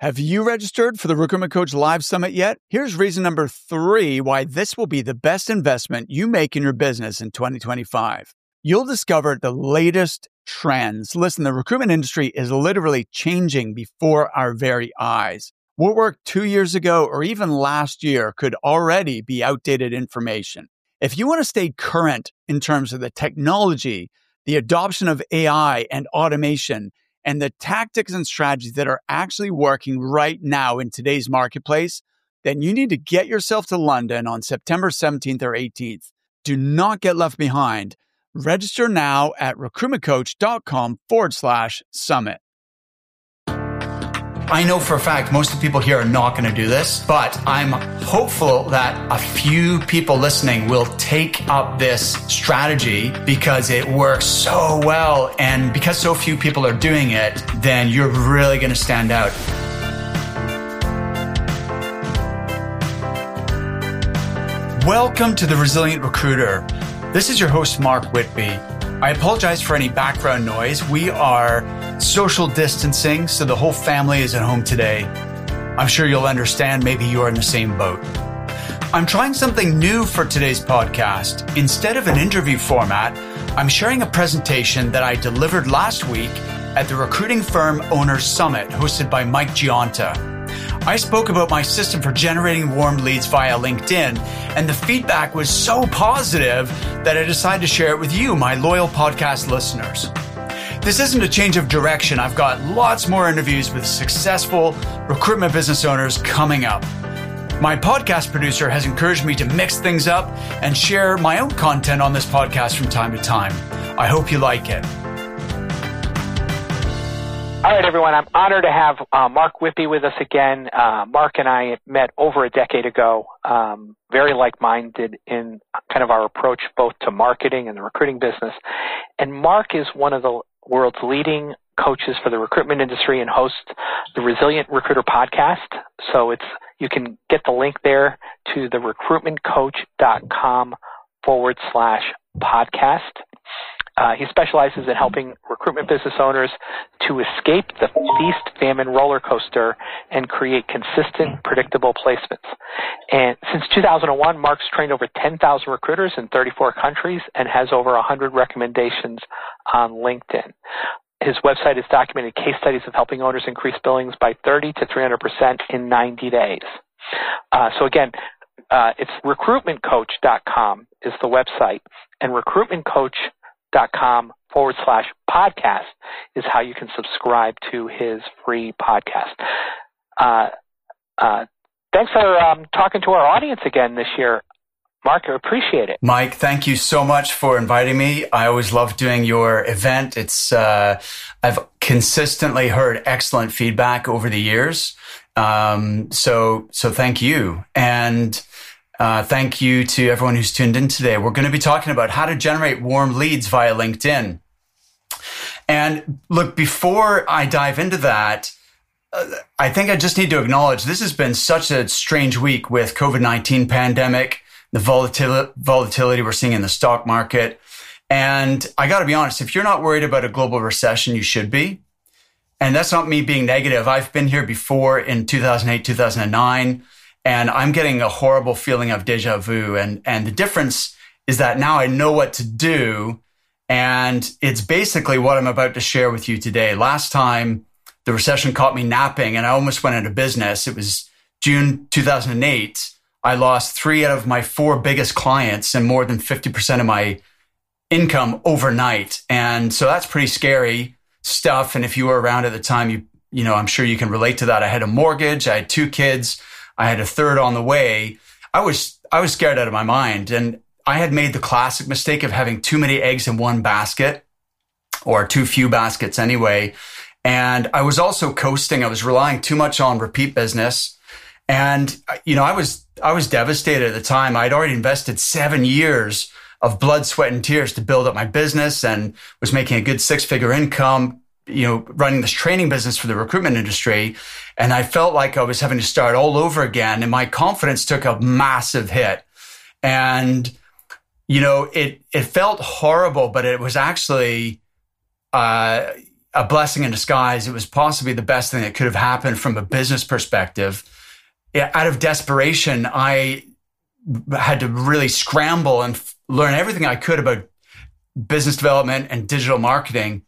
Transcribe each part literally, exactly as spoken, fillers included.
Have you registered for the Recruitment Coach Live Summit yet? Here's reason number three why this will be the best investment you make in your business in twenty twenty-five. You'll discover the latest trends. Listen, the recruitment industry is literally changing before our very eyes. What worked two years ago or even last year could already be outdated information. If you want to stay current in terms of the technology, the adoption of A I and automation, and the tactics and strategies that are actually working right now in today's marketplace, then you need to get yourself to London on September seventeenth or eighteenth. Do not get left behind. Register now at recruitmentcoach.com forward slash summit. I know for a fact most of the people here are not going to do this, but I'm hopeful that a few people listening will take up this strategy because it works so well. And because so few people are doing it, then you're really going to stand out. Welcome to The Resilient Recruiter. This is your host, Mark Whitby. I apologize for any background noise. We are social distancing, so the whole family is at home today. I'm sure you'll understand, maybe you are in the same boat. I'm trying something new for today's podcast. Instead of an interview format, I'm sharing a presentation that I delivered last week at the Recruiting Firm Owners Summit, hosted by Mike Gionta. I spoke about my system for generating warm leads via LinkedIn, and the feedback was so positive that I decided to share it with you, my loyal podcast listeners. This isn't a change of direction. I've got lots more interviews with successful recruitment business owners coming up. My podcast producer has encouraged me to mix things up and share my own content on this podcast from time to time. I hope you like it. All right, everyone. I'm honored to have uh, Mark Whitby with us again. Uh, Mark and I met over a decade ago, um, very like-minded in kind of our approach both to marketing and the recruiting business. And Mark is one of the world's leading coaches for the recruitment industry and hosts the Resilient Recruiter podcast. So it's you can get the link there to the recruitmentcoach.com forward slash podcast. Uh, he specializes in helping recruitment business owners to escape the feast-famine roller coaster and create consistent, predictable placements. And since two thousand one, Mark's trained over ten thousand recruiters in thirty-four countries and has over one hundred recommendations on LinkedIn. His website has documented case studies of helping owners increase billings by thirty to three hundred percent in ninety days. Uh, so again, uh, it's recruitment coach dot com is the website, and recruitment coach dot com forward slash podcast is how you can subscribe to his free podcast. Uh, uh, thanks for um, talking to our audience again this year, Mark. I appreciate it. Mike, thank you so much for inviting me. I always love doing your event. It's uh, I've consistently heard excellent feedback over the years. Um, so so thank you. And Uh, thank you to everyone who's tuned in today. We're going to be talking about how to generate warm leads via LinkedIn. And look, before I dive into that, uh, I think I just need to acknowledge this has been such a strange week with COVID nineteen pandemic, the volatil- volatility we're seeing in the stock market. And I got to be honest, if you're not worried about a global recession, you should be. And that's not me being negative. I've been here before in two thousand eight, two thousand nine. And I'm getting a horrible feeling of deja vu. And, and the difference is that now I know what to do. And it's basically what I'm about to share with you today. Last time the recession caught me napping and I almost went out of business. It was June two thousand eight. I lost three out of my four biggest clients and more than fifty percent of my income overnight. And so that's pretty scary stuff. And if you were around at the time, you, you know, I'm sure you can relate to that. I had a mortgage. I had two kids. I had a third on the way. I was I was scared out of my mind. And I had made the classic mistake of having too many eggs in one basket, or too few baskets anyway. And I was also coasting. I was relying too much on repeat business. And, you know, I was I was devastated at the time. I'd already invested seven years of blood, sweat, and tears to build up my business and was making a good six-figure income, you know, running this training business for the recruitment industry. And I felt like I was having to start all over again. And my confidence took a massive hit. And, you know, it, it felt horrible, but it was actually, uh, a blessing in disguise. It was possibly the best thing that could have happened from a business perspective. Out of desperation, I had to really scramble and f- learn everything I could about business development and digital marketing.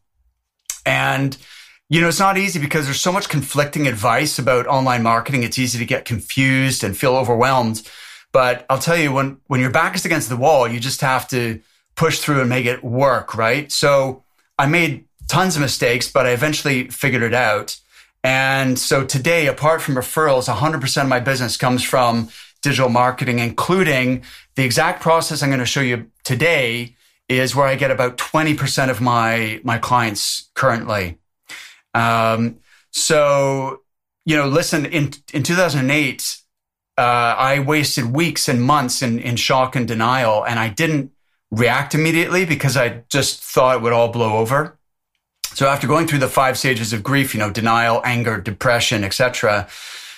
And, you know, it's not easy because there's so much conflicting advice about online marketing. It's easy to get confused and feel overwhelmed. But I'll tell you, when, when your back is against the wall, you just have to push through and make it work, right? So I made tons of mistakes, but I eventually figured it out. And so today, apart from referrals, one hundred percent of my business comes from digital marketing, including the exact process I'm going to show you today is where I get about twenty percent of my, my clients currently. Um, so, you know, listen, in, in two thousand eight, uh, I wasted weeks and months in, in shock and denial, and I didn't react immediately because I just thought it would all blow over. So after going through the five stages of grief, you know, denial, anger, depression, et cetera,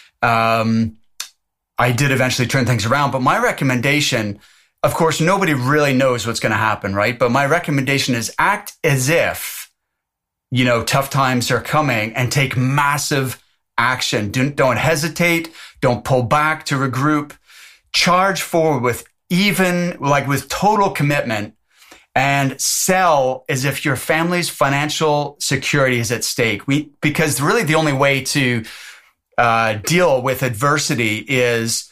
um, I did eventually turn things around. But my recommendation, of course, nobody really knows what's going to happen, right? But my recommendation is act as if, you know, tough times are coming and take massive action. Don't, don't hesitate. Don't pull back to regroup. Charge forward with even like with total commitment, and sell as if your family's financial security is at stake. We, because really the only way to uh, deal with adversity is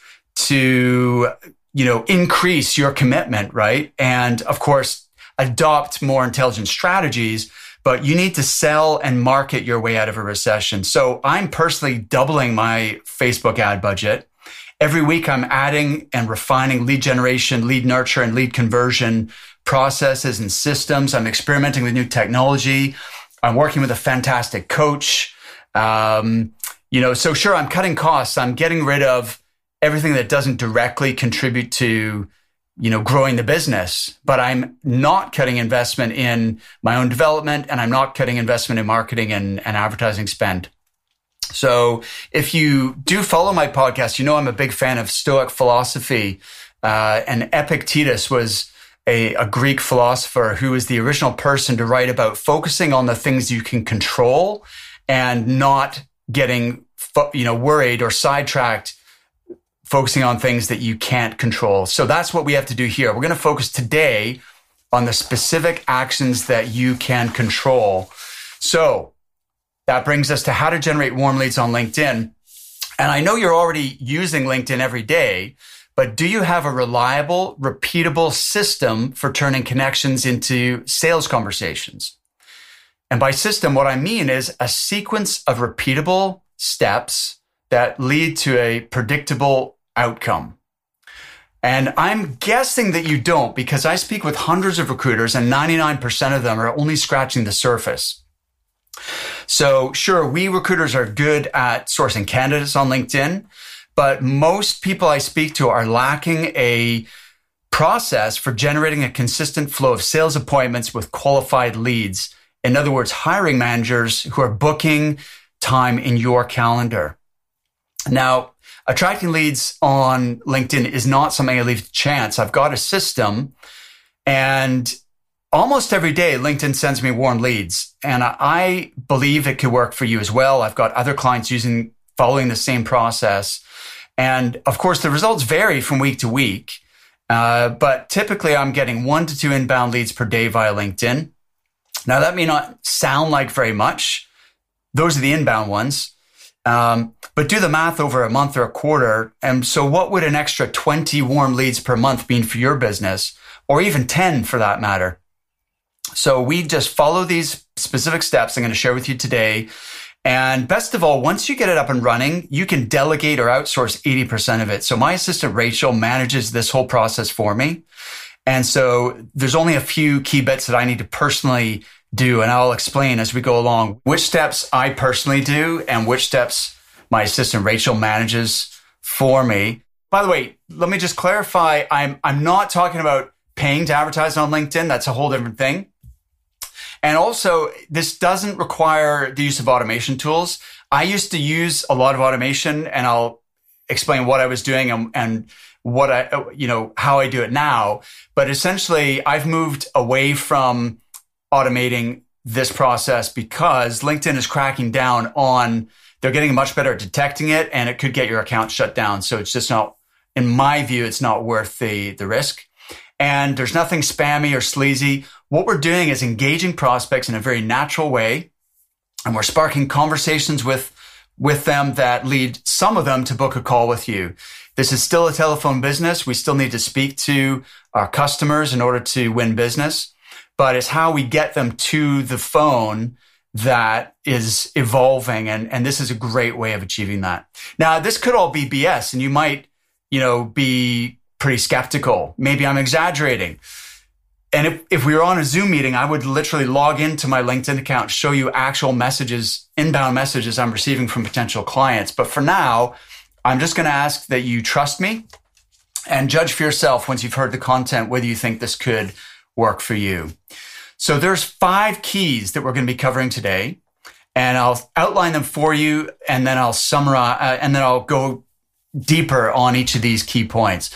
to, you know, increase your commitment, right? And of course, adopt more intelligent strategies, but you need to sell and market your way out of a recession. So I'm personally doubling my Facebook ad budget. Every week I'm adding and refining lead generation, lead nurture, and lead conversion processes and systems. I'm experimenting with new technology. I'm working with a fantastic coach. Um, you know, so sure, I'm cutting costs. I'm getting rid of everything that doesn't directly contribute to, you know, growing the business, but I'm not cutting investment in my own development, and I'm not cutting investment in marketing and, and advertising spend. So if you do follow my podcast, you know I'm a big fan of Stoic philosophy. Uh, and Epictetus was a, a Greek philosopher who was the original person to write about focusing on the things you can control and not getting, you know, worried or sidetracked, focusing on things that you can't control. So that's what we have to do here. We're going to focus today on the specific actions that you can control. So that brings us to how to generate warm leads on LinkedIn. And I know you're already using LinkedIn every day, but do you have a reliable, repeatable system for turning connections into sales conversations? And by system, what I mean is a sequence of repeatable steps that lead to a predictable outcome. And I'm guessing that you don't, because I speak with hundreds of recruiters and ninety-nine percent of them are only scratching the surface. So sure, we recruiters are good at sourcing candidates on LinkedIn, but most people I speak to are lacking a process for generating a consistent flow of sales appointments with qualified leads. In other words, hiring managers who are booking time in your calendar. Now, attracting leads on LinkedIn is not something I leave to chance. I've got a system, and almost every day, LinkedIn sends me warm leads, and I believe it could work for you as well. I've got other clients using, following the same process. And of course, the results vary from week to week. Uh, but typically I'm getting one to two inbound leads per day via LinkedIn. Now that may not sound like very much. Those are the inbound ones. Um, but do the math over a month or a quarter. And so what would an extra twenty warm leads per month mean for your business, or even ten for that matter? So we just follow these specific steps I'm going to share with you today. And best of all, once you get it up and running, you can delegate or outsource eighty percent of it. So my assistant, Rachel, manages this whole process for me. And so there's only a few key bits that I need to personally do. And I'll explain as we go along which steps I personally do and which steps my assistant, Rachel, manages for me. By the way, let me just clarify. I'm, I'm not talking about paying to advertise on LinkedIn. That's a whole different thing. And also, this doesn't require the use of automation tools. I used to use a lot of automation, and I'll explain what I was doing and, and what I, you know, how I do it now. But essentially, I've moved away from automating this process because LinkedIn is cracking down on, they're getting much better at detecting it, and it could get your account shut down. So it's just not, in my view, it's not worth the, the risk. And there's nothing spammy or sleazy. What we're doing is engaging prospects in a very natural way, and we're sparking conversations with, with them that lead some of them to book a call with you. This is still a telephone business. We still need to speak to our customers in order to win business, but it's how we get them to the phone that is evolving. And, and this is a great way of achieving that. Now, this could all be B S, and you might, you know, be pretty skeptical. Maybe I'm exaggerating. And if, if we were on a Zoom meeting, I would literally log into my LinkedIn account, show you actual messages, inbound messages I'm receiving from potential clients. But for now, I'm just going to ask that you trust me and judge for yourself once you've heard the content, whether you think this could work for you. So there's five keys that we're going to be covering today, and I'll outline them for you, and then I'll summarize, uh, and then I'll go deeper on each of these key points.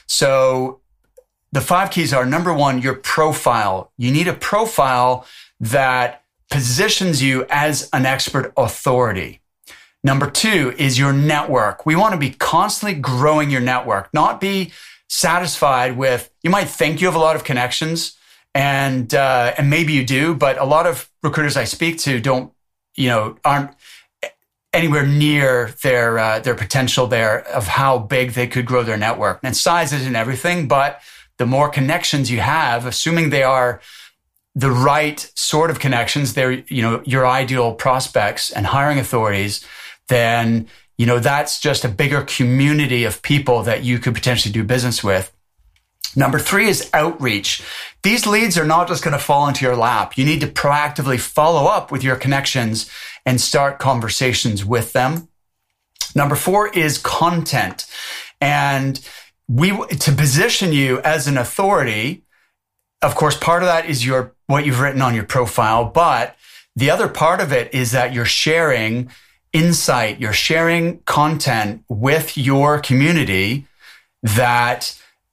So the five keys are, number one, your profile. You need a profile that positions you as an expert authority. Number two is your network. We want to be constantly growing your network, not be satisfied with, you might think you have a lot of connections, and uh, and maybe you do, but a lot of recruiters I speak to don't, you know, aren't anywhere near their uh, their potential there of how big they could grow their network. And size isn't everything, but the more connections you have, assuming they are the right sort of connections, they're, you know, your ideal prospects and hiring authorities, then, you know, that's just a bigger community of people that you could potentially do business with. Number three is outreach. These leads are not just going to fall into your lap. You need to proactively follow up with your connections and start conversations with them. Number four is content. And we, to position you as an authority, of course, part of that is your, what you've written on your profile, but the other part of it is that you're sharing insight, you're sharing content with your community that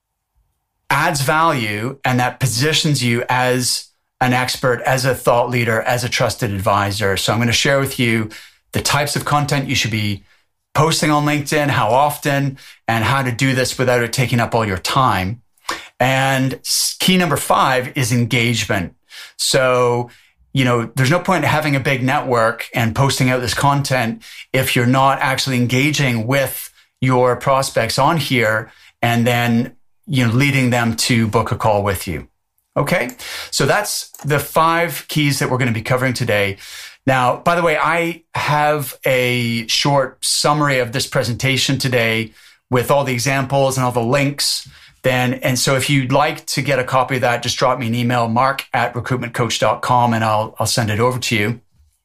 adds value and that positions you as an expert, as a thought leader, as a trusted advisor. So I'm going to share with you the types of content you should be posting on LinkedIn, how often, and how to do this without it taking up all your time. And key number five is engagement. So, you know, there's no point in having a big network and posting out this content if you're not actually engaging with your prospects on here and then, you know, leading them to book a call with you. Okay. So that's the five keys that we're going to be covering today. Now, by the way, I have a short summary of this presentation today with all the examples and all the links. Then, and so if you'd like to get a copy of that, just drop me an email, mark at recruitment coach dot com, and I'll, I'll send it over to you.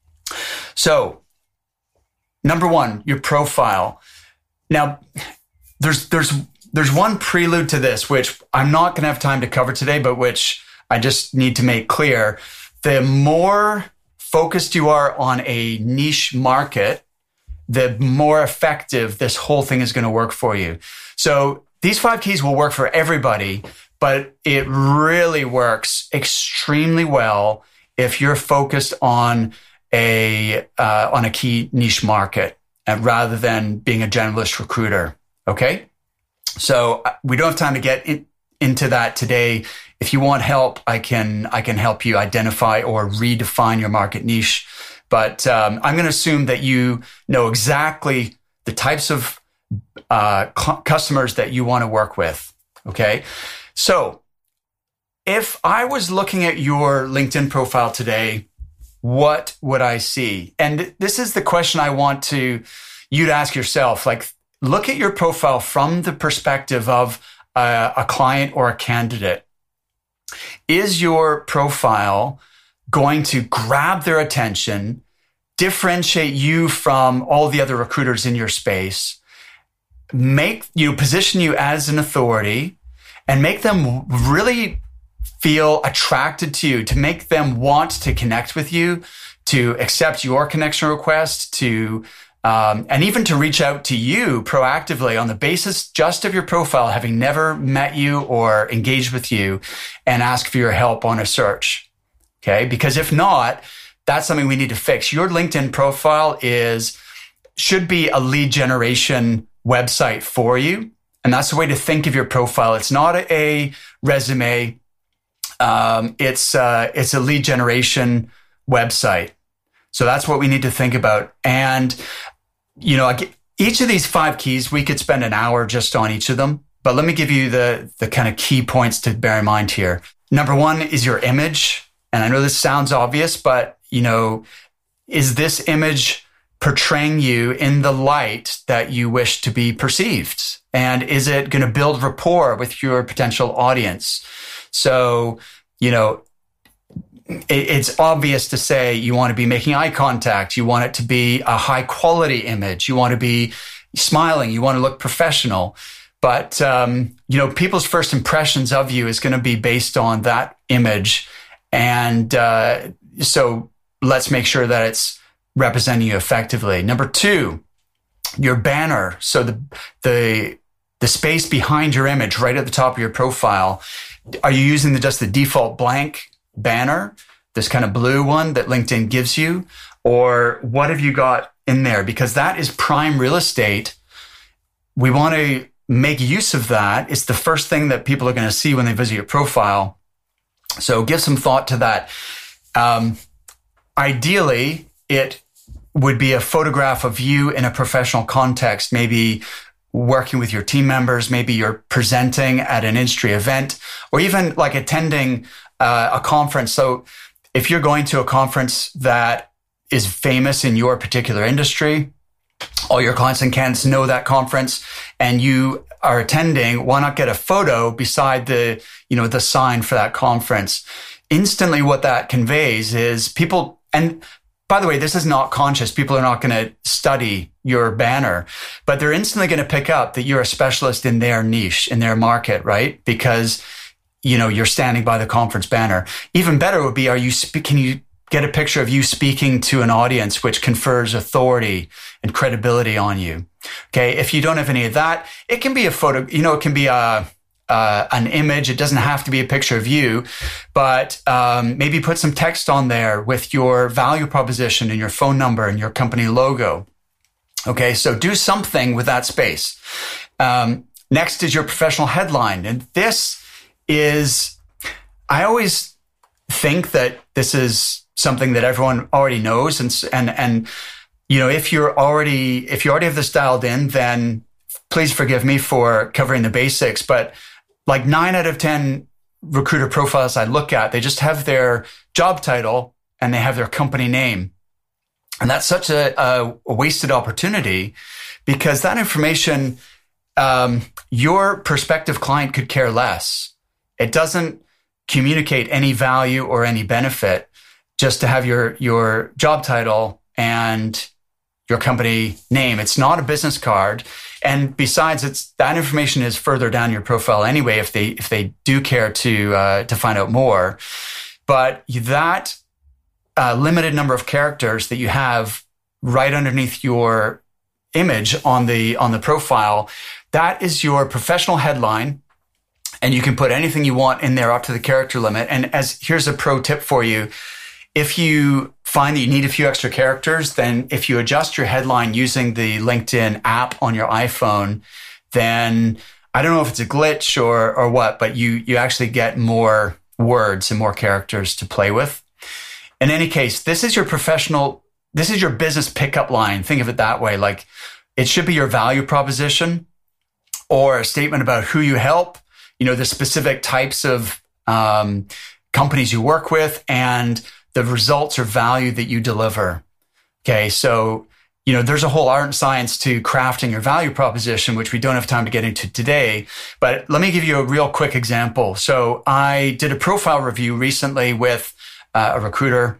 So number one, your profile. Now there's, there's, there's one prelude to this, which I'm not going to have time to cover today, but which I just need to make clear. The more focused you are on a niche market, the more effective this whole thing is going to work for you. So these five keys will work for everybody, but it really works extremely well if you're focused on a uh, on a key niche market and rather than being a generalist recruiter. Okay, so we don't have time to get in, into that today. If you want help, I can I can help you identify or redefine your market niche. But um, I'm going to assume that you know exactly the types of uh, cu- customers that you want to work with. Okay. So if I was looking at your LinkedIn profile today, what would I see? And this is the question I want to you to ask yourself. Like, look at your profile from the perspective of a, a client or a candidate. Is your profile going to grab their attention, differentiate you from all the other recruiters in your space, make you position you as an authority, and make them really feel attracted to you, to make them want to connect with you, to accept your connection request, to um, and even to reach out to you proactively on the basis just of your profile, having never met you or engaged with you, and ask for your help on a search. Okay. Because if not, that's something we need to fix. Your LinkedIn profile is, should be a lead generation website for you. And that's the way to think of your profile. It's not a, a resume. Um, it's, uh, it's a lead generation website. So that's what we need to think about. And, you know, each of these five keys, we could spend an hour just on each of them. But let me give you the, the kind of key points to bear in mind here. Number one is your image. And I know this sounds obvious, but, you know, is this image portraying you in the light that you wish to be perceived? And is it going to build rapport with your potential audience? So, you know, it, it's obvious to say you want to be making eye contact. You want it to be a high quality image. You want to be smiling. You want to look professional. But, um, you know, people's first impressions of you is going to be based on that image. And uh, so let's make sure that it's representing you effectively. Number two, your banner. So the, the, the space behind your image right at the top of your profile. Are you using the, just the default blank banner, this kind of blue one that LinkedIn gives you? Or what have you got in there? Because that is prime real estate. We want to make use of that. It's the first thing that people are going to see when they visit your profile. So give some thought to that. Um, ideally, it would be a photograph of you in a professional context, maybe working with your team members, maybe you're presenting at an industry event, or even like attending uh, a conference. So if you're going to a conference that is famous in your particular industry, all your clients and candidates know that conference, and you are attending, why not get a photo beside the, you know, the sign for that conference? Instantly what that conveys is people, and by the way, this is not conscious. People are not going to study your banner, but they're instantly going to pick up that you're a specialist in their niche, in their market, right? Because, you know, you're standing by the conference banner. Even better would be, are you, spe- can you get a picture of you speaking to an audience, which confers authority and credibility on you? Okay. If you don't have any of that, it can be a photo, you know, it can be a, Uh, an image. It doesn't have to be a picture of you, but um, maybe put some text on there with your value proposition and your phone number and your company logo. Okay, so do something with that space. Um, next is your professional headline. And this is, I always think that this is something that everyone already knows. And, and, and, you know, if you're already, if you already have this dialed in, then please forgive me for covering the basics, but like nine out of ten recruiter profiles I look at, they just have their job title and they have their company name. And that's such a, a wasted opportunity, because that information, um, your prospective client could care less. It doesn't communicate any value or any benefit just to have your, your job title and your company name. It's not a business card. And besides, it's that information is further down your profile anyway, if they if they do care to uh, to find out more. But that uh, limited number of characters that you have right underneath your image on the on the profile, that is your professional headline, and you can put anything you want in there up to the character limit. And as here's a pro tip for you. If you find that you need a few extra characters, then if you adjust your headline using the LinkedIn app on your iPhone, then I don't know if it's a glitch or or what, but you you actually get more words and more characters to play with. In any case, this is your professional, this is your business pickup line. Think of it that way. Like, it should be your value proposition or a statement about who you help, you know, the specific types of um, companies you work with, and the results or value that you deliver. Okay. So, you know, there's a whole art and science to crafting your value proposition, which we don't have time to get into today, but let me give you a real quick example. So I did a profile review recently with uh, a recruiter.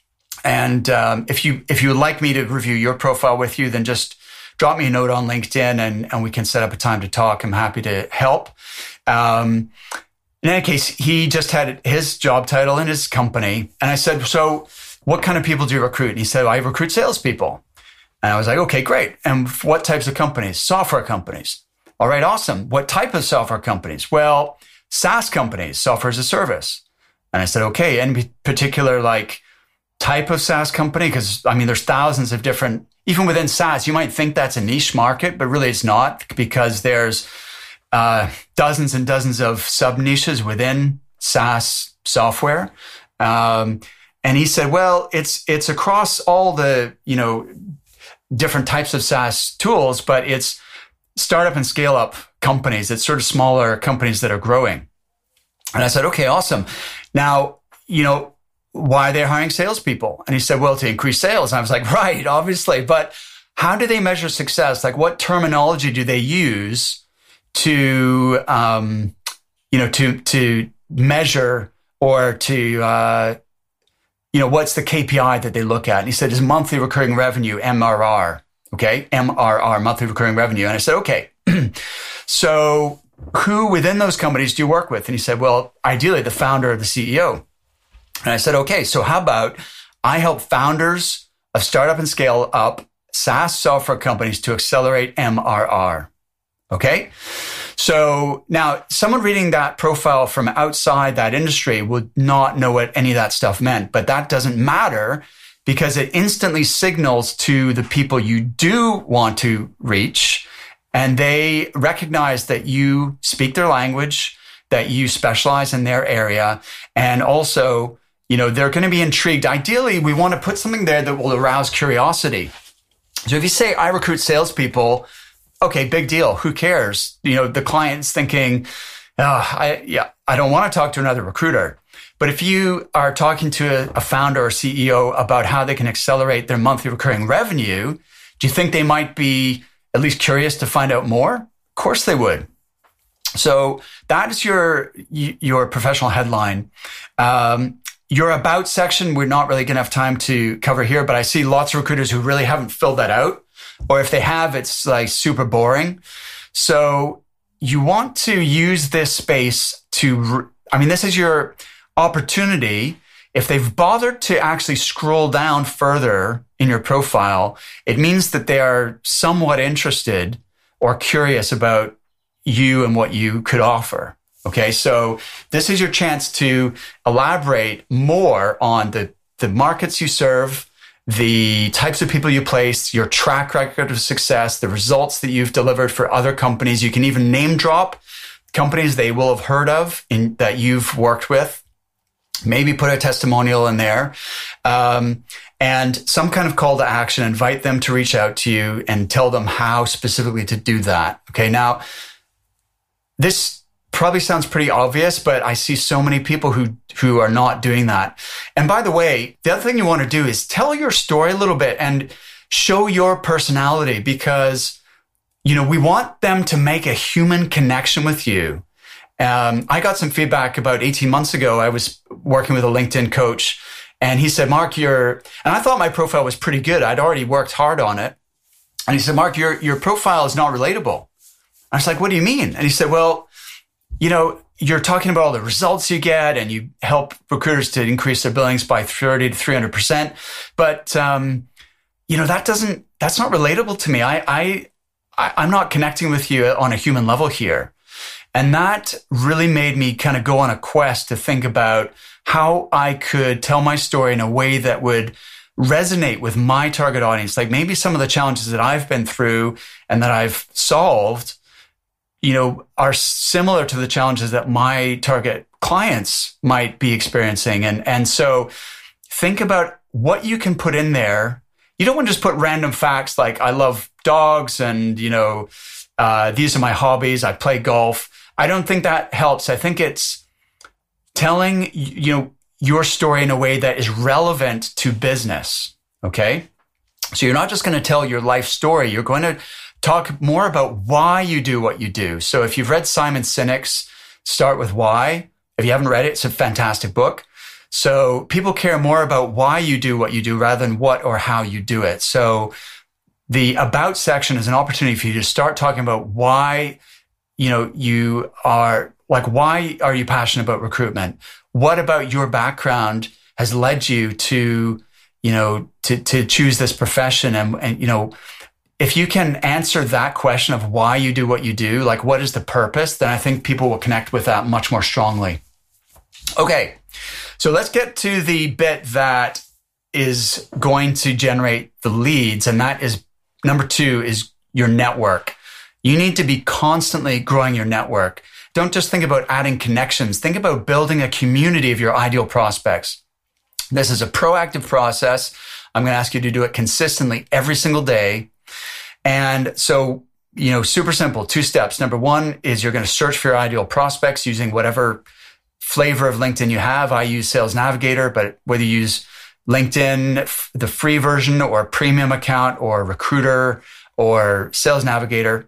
And um, if you, if you would like me to review your profile with you, then just drop me a note on LinkedIn and, and we can set up a time to talk. I'm happy to help. Um, In any case, he just had his job title in his company. And I said, so what kind of people do you recruit? And he said, well, I recruit salespeople. And I was like, okay, great. And what types of companies? Software companies. All right, awesome. What type of software companies? Well, SaaS companies, software as a service. And I said, okay, any particular like type of SaaS company? Because I mean, there's thousands of different, even within SaaS, you might think that's a niche market, but really it's not, because there's uh, dozens and dozens of sub niches within SaaS software. Um, and he said, well, it's, it's across all the, you know, different types of SaaS tools, but it's startup and scale up companies. It's sort of smaller companies that are growing. And I said, okay, awesome. Now, you know, why are they hiring salespeople? And he said, well, to increase sales. And I was like, right, obviously, but how do they measure success? Like, what terminology do they use to, um, you know, to, to measure or to, uh, you know, what's the K P I that they look at? And he said, is monthly recurring revenue, M R R. Okay. M R R, monthly recurring revenue. And I said, okay. So who within those companies do you work with? And he said, well, ideally the founder or the C E O. And I said, okay, so how about I help founders of startup and scale up SaaS software companies to accelerate M R R. Okay. So now someone reading that profile from outside that industry would not know what any of that stuff meant, but that doesn't matter because it instantly signals to the people you do want to reach, and they recognize that you speak their language, that you specialize in their area, and also, you know, they're going to be intrigued. Ideally, we want to put something there that will arouse curiosity. So if you say, I recruit salespeople, okay, big deal. Who cares? You know, the client's thinking, oh, I, yeah, I don't want to talk to another recruiter. But if you are talking to a, a founder or C E O about how they can accelerate their monthly recurring revenue, do you think they might be at least curious to find out more? Of course they would. So that is your, your professional headline. Um, Your about section, we're not really going to have time to cover here, but I see lots of recruiters who really haven't filled that out. Or if they have, it's like super boring. So you want to use this space to, I mean, this is your opportunity. If they've bothered to actually scroll down further in your profile, it means that they are somewhat interested or curious about you and what you could offer. Okay, so this is your chance to elaborate more on the, the markets you serve, the types of people you place, your track record of success, the results that you've delivered for other companies. You can even name drop companies they will have heard of in, that you've worked with. Maybe put a testimonial in there, um, and some kind of call to action. Invite them to reach out to you and tell them how specifically to do that. Okay, now this probably sounds pretty obvious, but I see so many people who, who are not doing that. And by the way, the other thing you want to do is tell your story a little bit and show your personality, because, you know, we want them to make a human connection with you. Um, I got some feedback about eighteen months ago. I was working with a LinkedIn coach, and he said, Mark, you're, and I thought my profile was pretty good. I'd already worked hard on it. And he said, Mark, your, your profile is not relatable. I was like, what do you mean? And he said, well, you know, you're talking about all the results you get, and you help recruiters to increase their billings by thirty to three hundred percent. But, um, you know, that doesn't, that's not relatable to me. I, I, I, I'm not connecting with you on a human level here. And that really made me kind of go on a quest to think about how I could tell my story in a way that would resonate with my target audience. Like maybe some of the challenges that I've been through and that I've solved, you know, are similar to the challenges that my target clients might be experiencing. And, and so think about what you can put in there. You don't want to just put random facts like I love dogs and, you know, uh, these are my hobbies. I play golf. I don't think that helps. I think it's telling, you know, your story in a way that is relevant to business. Okay. So you're not just going to tell your life story. You're going to talk more about why you do what you do. So if you've read Simon Sinek's Start With Why, if you haven't read it, it's a fantastic book. So people care more about why you do what you do rather than what or how you do it. So the about section is an opportunity for you to start talking about why, you know, you are like, why are you passionate about recruitment? What about your background has led you to, you know, to, to choose this profession? And, and, you know, if you can answer that question of why you do what you do, like what is the purpose, then I think people will connect with that much more strongly. Okay. So let's get to the bit that is going to generate the leads. And that is number two is your network. You need to be constantly growing your network. Don't just think about adding connections. Think about building a community of your ideal prospects. This is a proactive process. I'm going to ask you to do it consistently every single day. And so, you know, super simple, two steps. Number one is you're going to search for your ideal prospects using whatever flavor of LinkedIn you have. I use Sales Navigator, but whether you use LinkedIn, the free version or a premium account or Recruiter or Sales Navigator,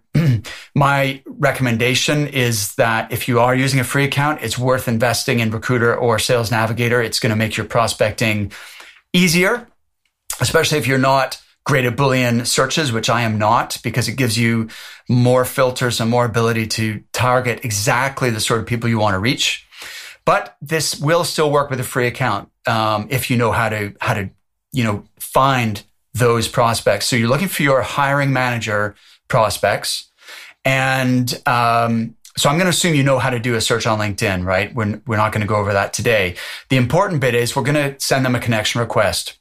my recommendation is that if you are using a free account, it's worth investing in Recruiter or Sales Navigator. It's going to make your prospecting easier, especially if you're not great at Boolean searches, which I am not, because it gives you more filters and more ability to target exactly the sort of people you want to reach. But this will still work with a free account um, if you know how to how to you know find those prospects. So you're looking for your hiring manager prospects, and um, so I'm going to assume you know how to do a search on LinkedIn, right? We're we're not going to go over that today. The important bit is we're going to send them a connection request,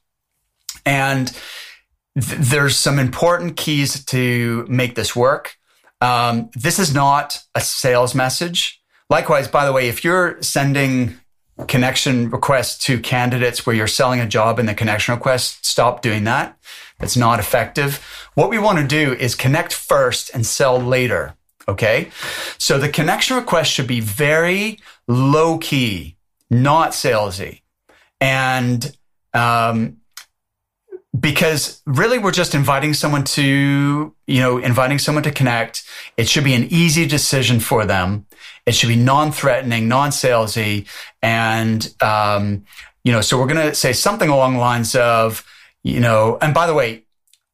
and th- there's some important keys to make this work. Um, this is not a sales message. Likewise, by the way, if you're sending connection requests to candidates where you're selling a job in the connection request, stop doing that. That's not effective. What we want to do is connect first and sell later. Okay. So the connection request should be very low key, not salesy. And, um, because really we're just inviting someone to, you know, inviting someone to connect. It should be an easy decision for them. It should be non-threatening, non-salesy. And, um, you know, so we're going to say something along the lines of, you know, and by the way,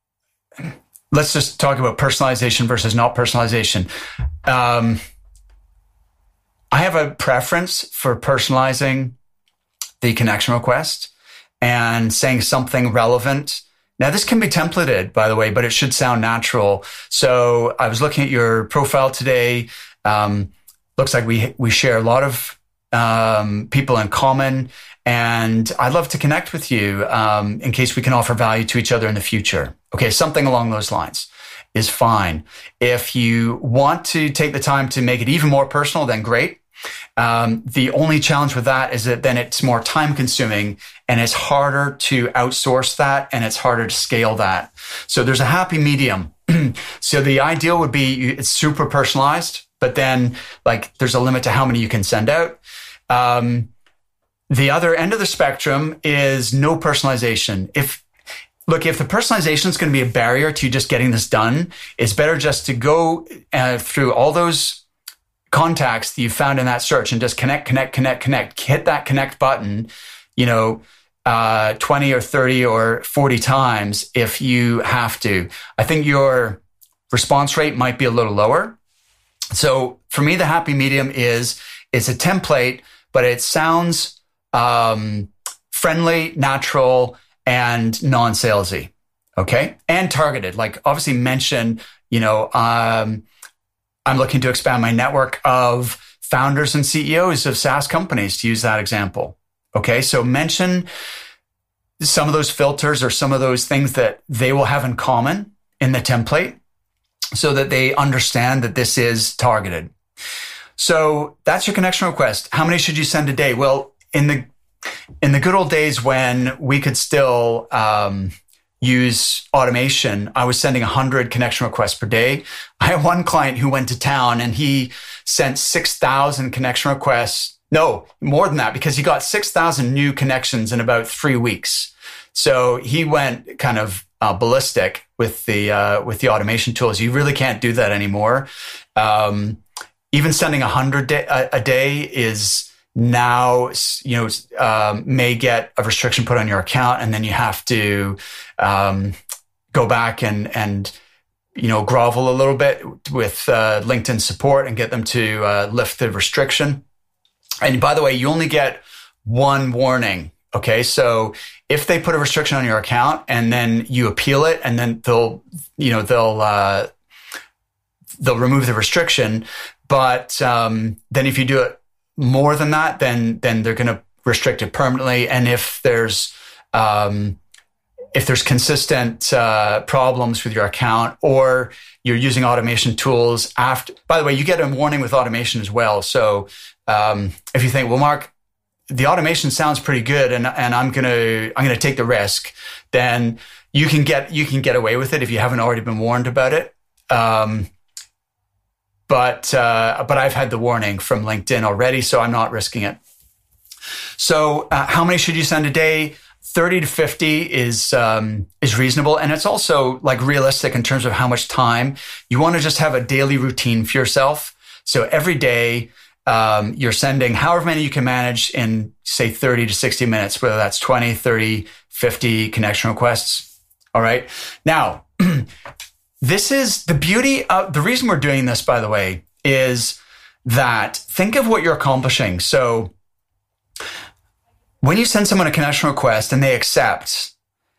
let's just talk about personalization versus not personalization. Um, I have a preference for personalizing the connection request and saying something relevant. Now, this can be templated, by the way, but it should sound natural. So I was looking at your profile today. Um, looks like we we share a lot of um, people in common, and I'd love to connect with you um, in case we can offer value to each other in the future. Okay, something along those lines is fine. If you want to take the time to make it even more personal, then great. Um, the only challenge with that is that then it's more time consuming and it's harder to outsource that and it's harder to scale that. So there's a happy medium. So the ideal would be it's super personalized, but then like there's a limit to how many you can send out. Um, the other end of the spectrum is no personalization. If Look, if the personalization is going to be a barrier to you just getting this done, it's better just to go uh, through all those contacts that you found in that search and just connect, connect, connect, connect, hit that connect button, you know, uh, twenty or thirty or forty times if you have to. I think your response rate might be a little lower. So for me, the happy medium is, it's a template, but it sounds um, friendly, natural, and non-salesy. Okay. And targeted, like obviously mention, you know, um, I'm looking to expand my network of founders and C E Os of SaaS companies, to use that example. Okay. So mention some of those filters or some of those things that they will have in common in the template so that they understand that this is targeted. So that's your connection request. How many should you send a day? Well, in the, in the good old days when we could still, um, use automation, I was sending one hundred connection requests per day. I had one client who went to town and he sent six thousand connection requests. No, more than that, because he got six thousand new connections in about three weeks. So he went kind of uh, ballistic with the uh, with the automation tools. You really can't do that anymore. Um, even sending one hundred day, a, a day is now, you know, um, may get a restriction put on your account, and then you have to um, go back and and you know grovel a little bit with uh, LinkedIn support and get them to uh, lift the restriction. And by the way, you only get one warning. Okay, so if they put a restriction on your account and then you appeal it, and then they'll you know they'll uh, they'll remove the restriction, but um, then if you do it more than that, then then they're going to restricted permanently. And if there's, um, if there's consistent uh, problems with your account, or you're using automation tools after, by the way, you get a warning with automation as well. So um, if you think, well, Mark, the automation sounds pretty good, and and I'm gonna I'm gonna take the risk, then you can get you can get away with it if you haven't already been warned about it. Um, but uh, but I've had the warning from LinkedIn already, so I'm not risking it. So uh, how many should you send a day? thirty to fifty is um, is reasonable, and it's also like realistic in terms of how much time you want to just have a daily routine for yourself. So every day um, you're sending however many you can manage in, say, thirty to sixty minutes, whether that's twenty, thirty, fifty connection requests. All right. Now, this is the beauty of the reason we're doing this, by the way, is that think of what you're accomplishing. So when you send someone a connection request and they accept,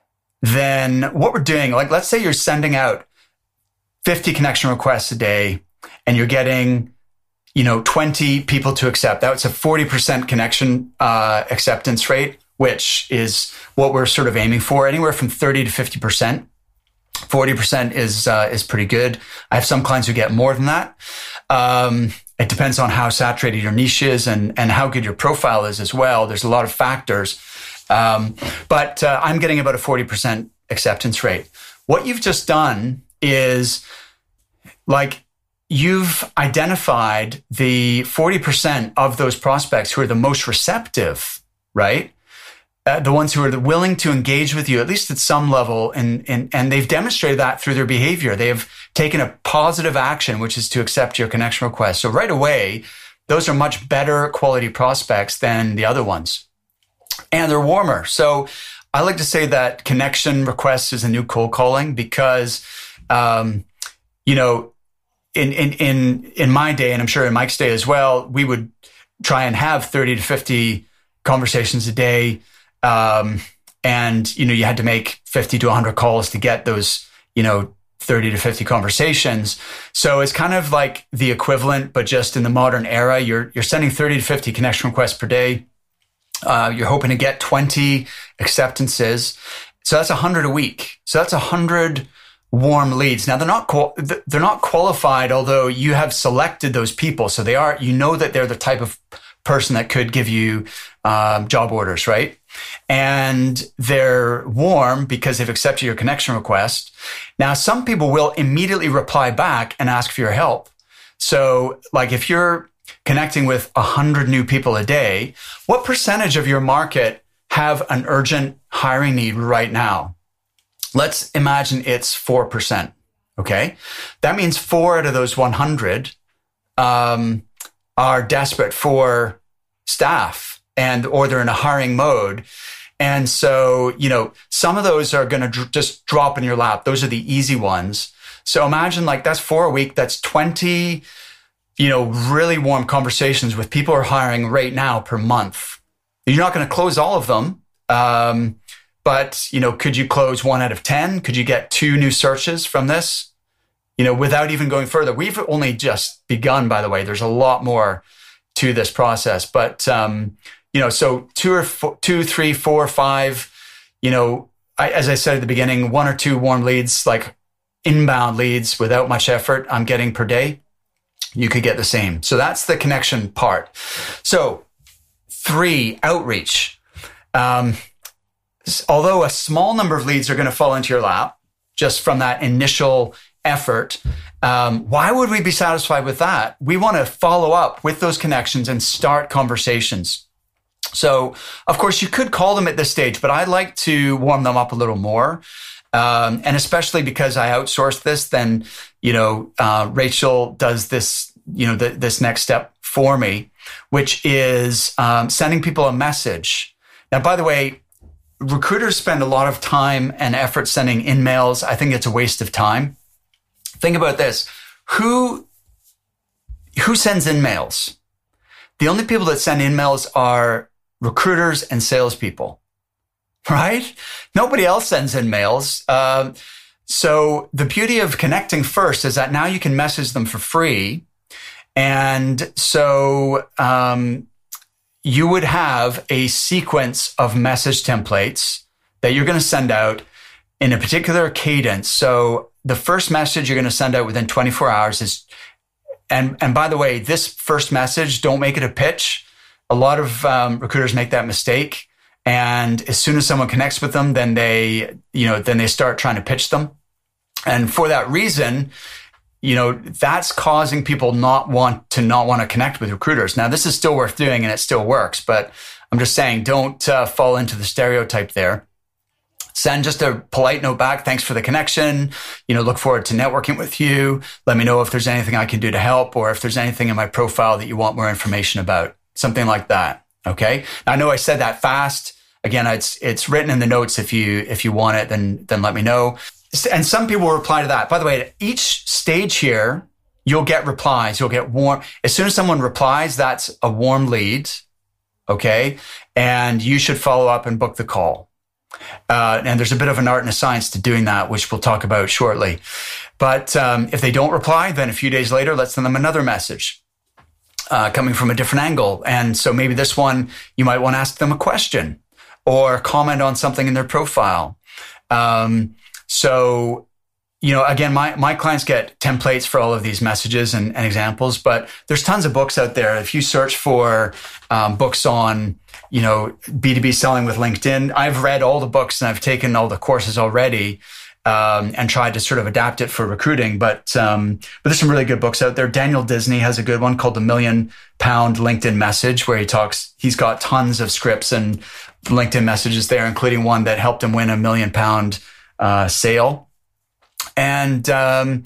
then what we're doing, like, let's say you're sending out fifty connection requests a day and you're getting, you know, twenty people to accept. That's a forty percent connection uh, acceptance rate, which is what we're sort of aiming for, anywhere from thirty to fifty percent. forty percent is, uh, is pretty good. I have some clients who get more than that. Um, It depends on how saturated your niche is and, and how good your profile is as well. There's a lot of factors. Um, but uh, I'm getting about a forty percent acceptance rate. What you've just done is, like, you've identified the forty percent of those prospects who are the most receptive, right? Uh, the ones who are willing to engage with you, at least at some level, and, and and they've demonstrated that through their behavior. They have taken a positive action, which is to accept your connection request. So right away, those are much better quality prospects than the other ones. And they're warmer. So I like to say that connection requests is a new cold calling because, um, you know, in, in, in, in my day, and I'm sure in Mike's day as well, we would try and have thirty to fifty conversations a day. Um, and, you know, you had to make fifty to one hundred calls to get those, you know, thirty to fifty conversations. So it's kind of like the equivalent, but just in the modern era, you're, you're sending thirty to fifty connection requests per day. Uh, you're hoping to get twenty acceptances. So that's a hundred a week. So that's a hundred warm leads. Now they're not, qual- they're not qualified, although you have selected those people. So they are, you know, that they're the type of person that could give you um, job orders, right? And they're warm because they've accepted your connection request. Now, some people will immediately reply back and ask for your help. So, like, if you're connecting with one hundred new people a day, what percentage of your market have an urgent hiring need right now? Let's imagine it's four percent, okay? That means four out of those one hundred um, are desperate for staff, and or they're in a hiring mode. And so, you know, some of those are going to dr- just drop in your lap. Those are the easy ones. So imagine, like, that's four a week. That's twenty, you know, really warm conversations with people who are hiring right now per month. You're not going to close all of them. Um, but, you know, could you close one out of ten? Could you get two new searches from this? You know, without even going further. We've only just begun, by the way. There's a lot more to this process, but, um, you know, so two or four, two, three, four, five, you know, I, as I said at the beginning, one or two warm leads, like inbound leads without much effort I'm getting per day, you could get the same. So that's the connection part. So three, outreach. Um, although a small number of leads are going to fall into your lap just from that initial effort, um, why would we be satisfied with that? We want to follow up with those connections and start conversations. So, of course, you could call them at this stage, but I like to warm them up a little more. Um, and especially because I outsourced this, then, you know, uh, Rachel does this, you know, the, this next step for me, which is um, sending people a message. Now, by the way, recruiters spend a lot of time and effort sending in-mails. I think it's a waste of time. Think about this. Who, who sends in-mails? The only people that send in-mails are recruiters and salespeople, right? Nobody else sends in-mails. Um, so the beauty of connecting first is that now you can message them for free. And so, um, you would have a sequence of message templates that you're going to send out in a particular cadence. So the first message you're going to send out within twenty-four hours is, and, and by the way, this first message, don't make it a pitch. A lot of um, recruiters make that mistake. And as soon as someone connects with them, then they, you know, then they start trying to pitch them. And for that reason, you know, that's causing people not want to not want to connect with recruiters. Now, this is still worth doing and it still works, but I'm just saying, don't uh, fall into the stereotype there. Send just a polite note back. Thanks for the connection. You know, look forward to networking with you. Let me know if there's anything I can do to help, or if there's anything in my profile that you want more information about. Something like that. Okay. Now, I know I said that fast. Again, it's it's written in the notes. If you if you want it, then then let me know. And some people will reply to that. By the way, at each stage here, you'll get replies. You'll get warm. As soon as someone replies, that's a warm lead. Okay. And you should follow up and book the call. Uh, and there's a bit of an art and a science to doing that, which we'll talk about shortly. But um, if they don't reply, then a few days later, let's send them another message uh, coming from a different angle. And so maybe this one, you might want to ask them a question or comment on something in their profile. Um, so, you know, again, my, my clients get templates for all of these messages and, and examples, but there's tons of books out there. If you search for um, books on, you know, B two B selling with LinkedIn, I've read all the books and I've taken all the courses already um, and tried to sort of adapt it for recruiting. But um, but there's some really good books out there. Daniel Disney has a good one called The Million Pound LinkedIn Message, where he talks, he's got tons of scripts and LinkedIn messages there, including one that helped him win a million pound uh, sale. And um,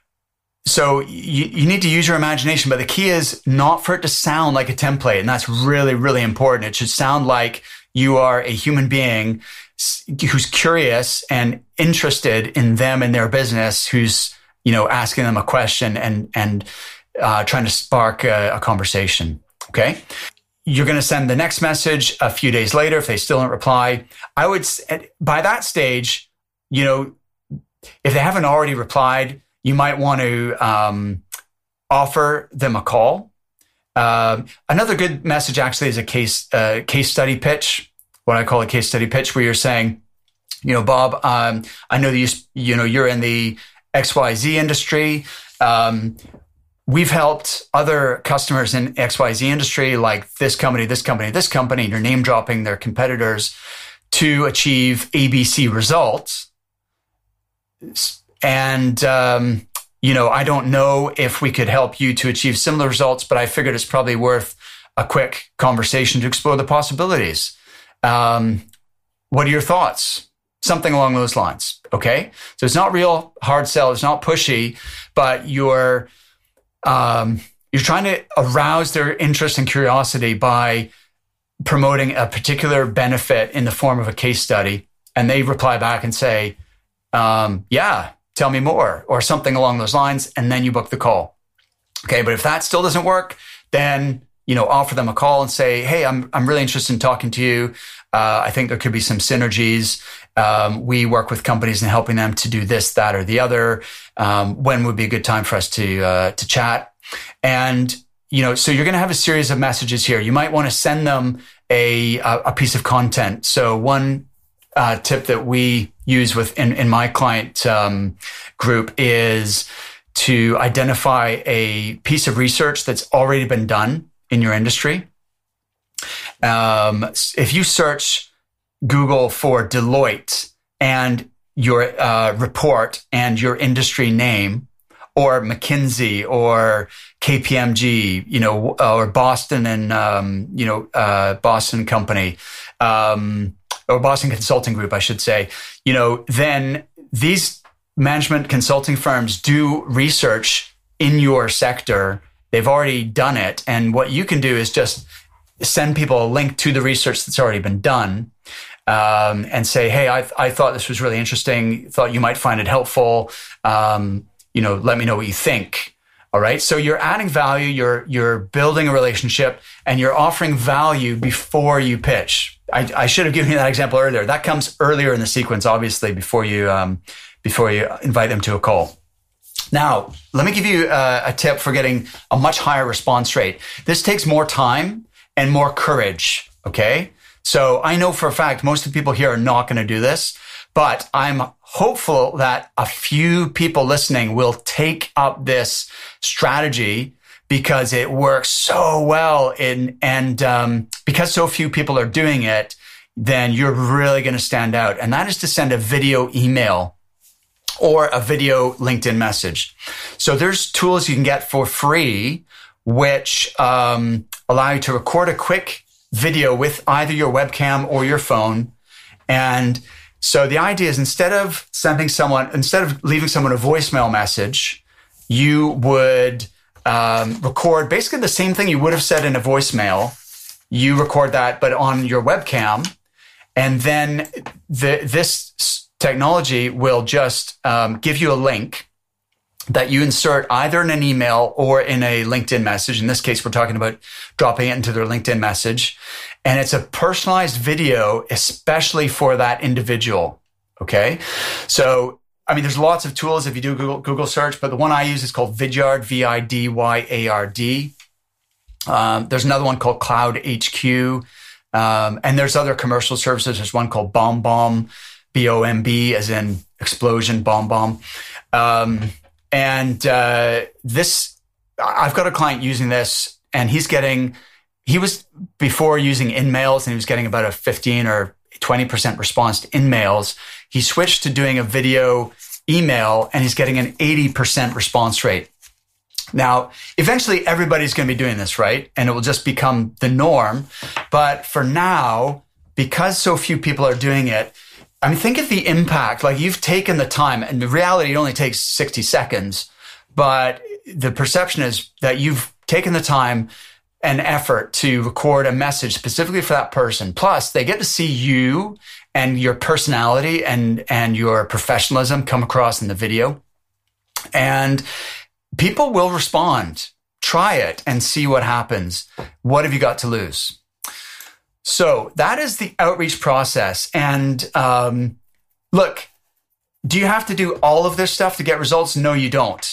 so you, you need to use your imagination, but the key is not for it to sound like a template. And that's really, really important. It should sound like you are a human being who's curious and interested in them and their business, who's, you know, asking them a question and, and uh, trying to spark a, a conversation. Okay. You're going to send the next message a few days later. If they still don't reply, I would, by that stage, you know, if they haven't already replied, you might want to um, offer them a call. Uh, another good message actually is a case uh, case study pitch, what I call a case study pitch, where you're saying, you know, Bob, um, I know that you, you know, you're in the X Y Z industry. Um, we've helped other customers in X Y Z industry, like this company, this company, this company, and you're name dropping their competitors, to achieve A B C results. And, um, you know, I don't know if we could help you to achieve similar results, but I figured it's probably worth a quick conversation to explore the possibilities. Um, what are your thoughts? Something along those lines. Okay. So it's not real hard sell. It's not pushy, but you're, um, you're trying to arouse their interest and curiosity by promoting a particular benefit in the form of a case study. And they reply back and say, um, yeah, tell me more, or something along those lines. And then you book the call. Okay. But if that still doesn't work, then, you know, offer them a call and say, hey, I'm, I'm really interested in talking to you. Uh, I think there could be some synergies. Um, we work with companies and helping them to do this, that, or the other. Um, when would be a good time for us to, uh, to chat? And, you know, so you're going to have a series of messages here. You might want to send them a, a piece of content. So one, uh, tip that we use with in, in my client, um, group is to identify a piece of research that's already been done in your industry. Um, if you search Google for Deloitte and your uh, report and your industry name, or McKinsey or K P M G, you know, or Boston and um, you know uh, Boston Company, um, or Boston Consulting Group, I should say, you know, then these management consulting firms do research in your sector. They've already done it, and what you can do is just send people a link to the research that's already been done, um, and say, hey, I, I thought this was really interesting, thought you might find it helpful. Um, you know, let me know what you think. All right. So you're adding value, you're, you're building a relationship, and you're offering value before you pitch. I, I should have given you that example earlier. That comes earlier in the sequence, obviously, before you, um, before you invite them to a call. Now, let me give you uh, a tip for getting a much higher response rate. This takes more time and more courage. Okay. So I know for a fact, most of the people here are not going to do this, but I'm hopeful that a few people listening will take up this strategy because it works so well in, and, um, because so few people are doing it, then you're really going to stand out. And that is to send a video email or a video LinkedIn message. So there's tools you can get for free, which, um, allow you to record a quick video with either your webcam or your phone. And so the idea is instead of sending someone, instead of leaving someone a voicemail message, you would um, record basically the same thing you would have said in a voicemail. You record that, but on your webcam. And then the, this technology will just um, give you a link that you insert either in an email or in a LinkedIn message. In this case, we're talking about dropping it into their LinkedIn message. And it's a personalized video, especially for that individual. Okay. So, I mean, there's lots of tools if you do Google, Google search, but the one I use is called Vidyard, V I D Y A R D. Um, there's another one called Cloud H Q. Um, and there's other commercial services. There's one called BombBomb, B O M B, as in explosion, BombBomb. Um, And uh, this, I've got a client using this, and he's getting, he was before using InMails, and he was getting about a fifteen or twenty percent response to InMails. He switched to doing a video email, and he's getting an eighty percent response rate. Now, eventually everybody's going to be doing this, right? And it will just become the norm. But for now, because so few people are doing it, I mean, think of the impact. Like, you've taken the time, and in reality, it only takes sixty seconds. But the perception is that you've taken the time and effort to record a message specifically for that person. Plus, they get to see you and your personality and, and your professionalism come across in the video. And people will respond. Try it and see what happens. What have you got to lose? So that is the outreach process. And um, look, do you have to do all of this stuff to get results? No, you don't.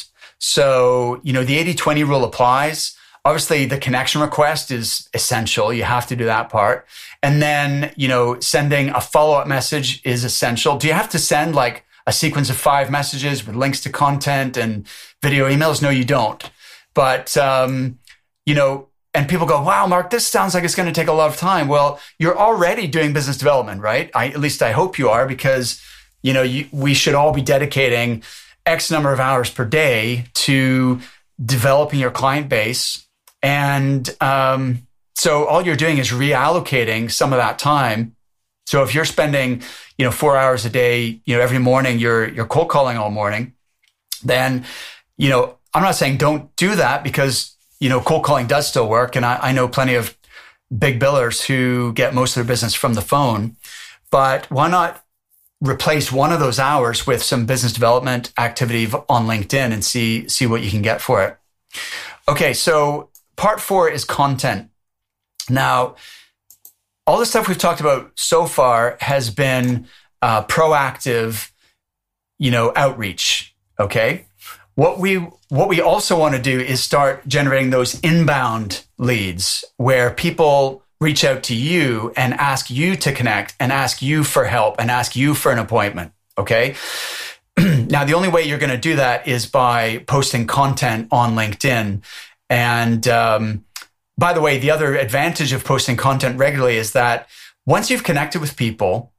So, you know, the eighty twenty rule applies. Obviously, the connection request is essential. You have to do that part. And then, you know, sending a follow-up message is essential. Do you have to send like a sequence of five messages with links to content and video emails? No, you don't. But, um, you know, and people go, wow, Mark, this sounds like it's going to take a lot of time. Well, you're already doing business development, right? I, at least I hope you are, because, you know, you, we should all be dedicating X number of hours per day to developing your client base. And um, so all you're doing is reallocating some of that time. So if you're spending, you know, four hours a day, you know, every morning, you're, you're cold calling all morning, then, you know, I'm not saying don't do that, because you know, cold calling does still work. And I, I know plenty of big billers who get most of their business from the phone. But why not replace one of those hours with some business development activity on LinkedIn and see, see what you can get for it? Okay, so part four is content. Now, all the stuff we've talked about so far has been uh, proactive, you know, outreach, okay? What we what we also want to do is start generating those inbound leads where people reach out to you and ask you to connect and ask you for help and ask you for an appointment, okay? Now, the only way you're going to do that is by posting content on LinkedIn. And um, by the way, the other advantage of posting content regularly is that once you've connected with people,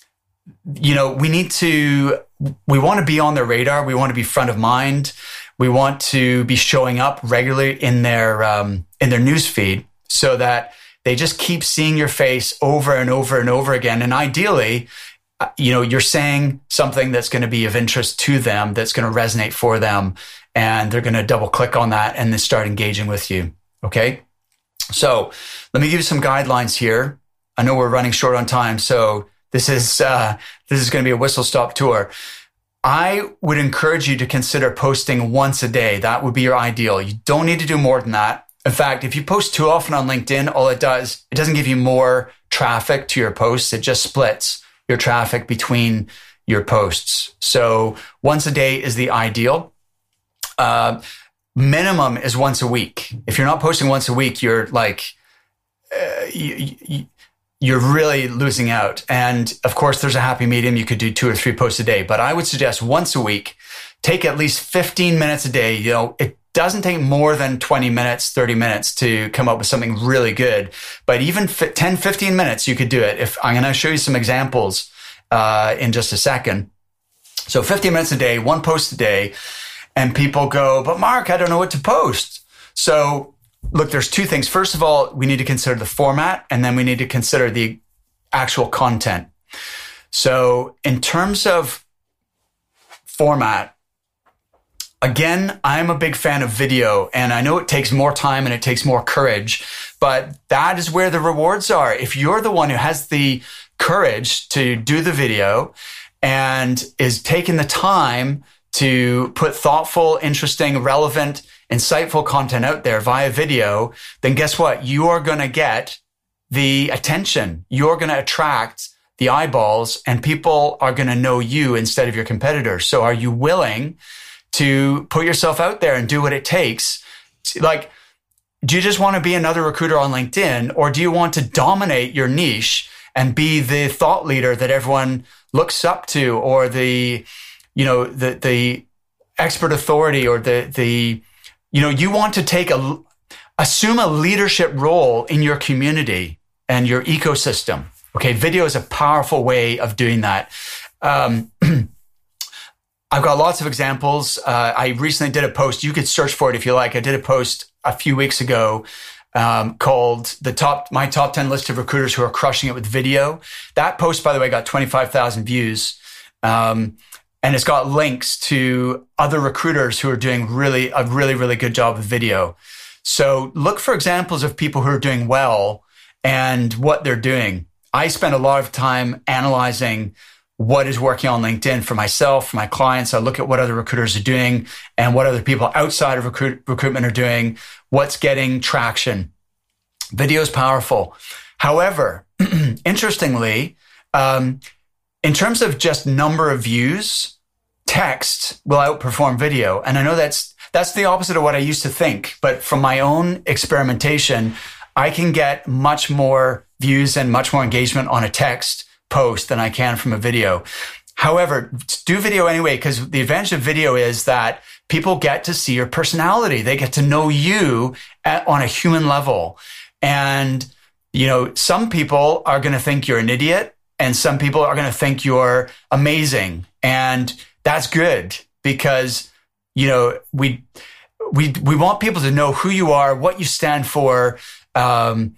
you know, we need to, we want to be on their radar. We want to be front of mind. We want to be showing up regularly in their, um, in their news feed so that they just keep seeing your face over and over and over again. And ideally, you know, you're saying something that's going to be of interest to them, that's going to resonate for them, and they're going to double click on that and then start engaging with you. Okay. So let me give you some guidelines here. I know we're running short on time, so this is, uh, this is going to be a whistle stop tour. I would encourage you to consider posting once a day. That would be your ideal. You don't need to do more than that. In fact, if you post too often on LinkedIn, all it does, it doesn't give you more traffic to your posts. It just splits your traffic between your posts. So once a day is the ideal. Uh, minimum is once a week. If you're not posting once a week, you're like, uh, you, you, you're really losing out. And of course, there's a happy medium. You could do two or three posts a day, but I would suggest once a week, take at least fifteen minutes a day. You know, it doesn't take more than twenty minutes, thirty minutes to come up with something really good. But even ten, fifteen minutes, you could do it. If I'm going to show you some examples uh, in just a second. So fifteen minutes a day, one post a day, and people go, but Mark, I don't know what to post. So look, there's two things. First of all, we need to consider the format, and then we need to consider the actual content. So in terms of format, again, I'm a big fan of video, and I know it takes more time and it takes more courage, but that is where the rewards are. If you're the one who has the courage to do the video and is taking the time to put thoughtful, interesting, relevant, insightful content out there via video, then guess what? You are going to get the attention. You're going to attract the eyeballs, and people are going to know you instead of your competitors. So are you willing to put yourself out there and do what it takes? Like, do you just want to be another recruiter on LinkedIn, or do you want to dominate your niche and be the thought leader that everyone looks up to, or the, you know, the, the expert authority, or the, the, you know, you want to take a, assume a leadership role in your community and your ecosystem. Okay. Video is a powerful way of doing that. Um, I've got lots of examples. Uh, I recently did a post. You could search for it if you like. I did a post a few weeks ago um, called the top, my top ten list of recruiters who are crushing it with video. That post, by the way, got twenty-five thousand views. Um, and it's got links to other recruiters who are doing really, a really, really good job with video. So look for examples of people who are doing well and what they're doing. I spend a lot of time analyzing what is working on LinkedIn for myself, for my clients. I look at what other recruiters are doing and what other people outside of recruit, recruitment are doing, what's getting traction. Video is powerful. However, interestingly, um, in terms of just number of views, text will outperform video. And I know that's that's the opposite of what I used to think. But from my own experimentation, I can get much more views and much more engagement on a text post than I can from a video. However, do video anyway, because the advantage of video is that people get to see your personality. They get to know you at, on a human level. And, you know, some people are going to think you're an idiot, and some people are going to think you're amazing. And that's good, because, you know, we, we, we want people to know who you are, what you stand for. Um,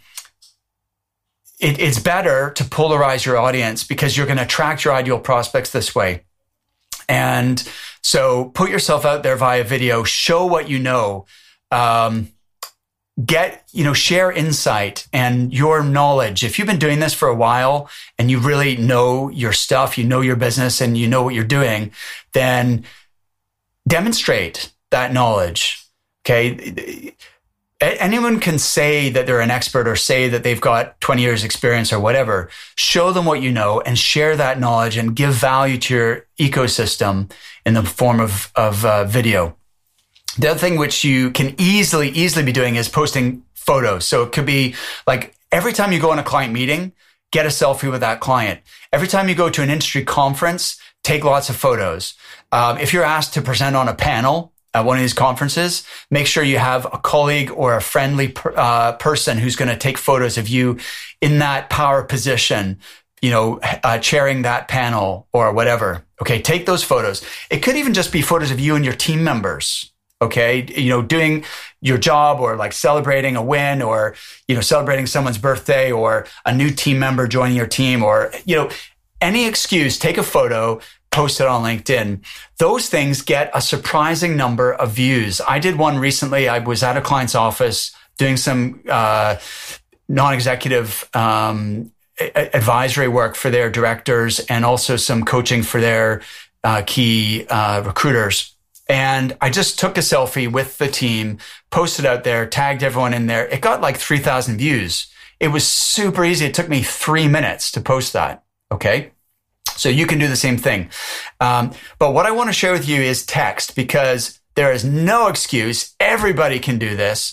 It, it's better to polarize your audience, because you're going to attract your ideal prospects this way. And so put yourself out there via video, show what you know, um, get, you know, share insight and your knowledge. If you've been doing this for a while and you really know your stuff, you know your business, and you know what you're doing, then demonstrate that knowledge. Okay. Anyone can say that they're an expert or say that they've got twenty years experience or whatever. Show them what you know and share that knowledge and give value to your ecosystem in the form of, of uh, video. The other thing which you can easily, easily be doing is posting photos. So it could be like every time you go on a client meeting, get a selfie with that client. Every time you go to an industry conference, take lots of photos. Um, if you're asked to present on a panel at one of these conferences, make sure you have a colleague or a friendly per, uh, person who's going to take photos of you in that power position, you know, uh, chairing that panel or whatever. Okay, take those photos. It could even just be photos of you and your team members. Okay, you know, doing your job, or like celebrating a win, or, you know, celebrating someone's birthday, or a new team member joining your team, or, you know, any excuse, take a photo, post it on LinkedIn. Those things get a surprising number of views. I did one recently. I was at a client's office doing some uh, non-executive um, advisory work for their directors, and also some coaching for their uh, key uh, recruiters. And I just took a selfie with the team, posted out there, tagged everyone in there. It got like three thousand views. It was super easy. It took me three minutes to post that. Okay. So you can do the same thing. Um, but what I want to share with you is text, because there is no excuse. Everybody can do this.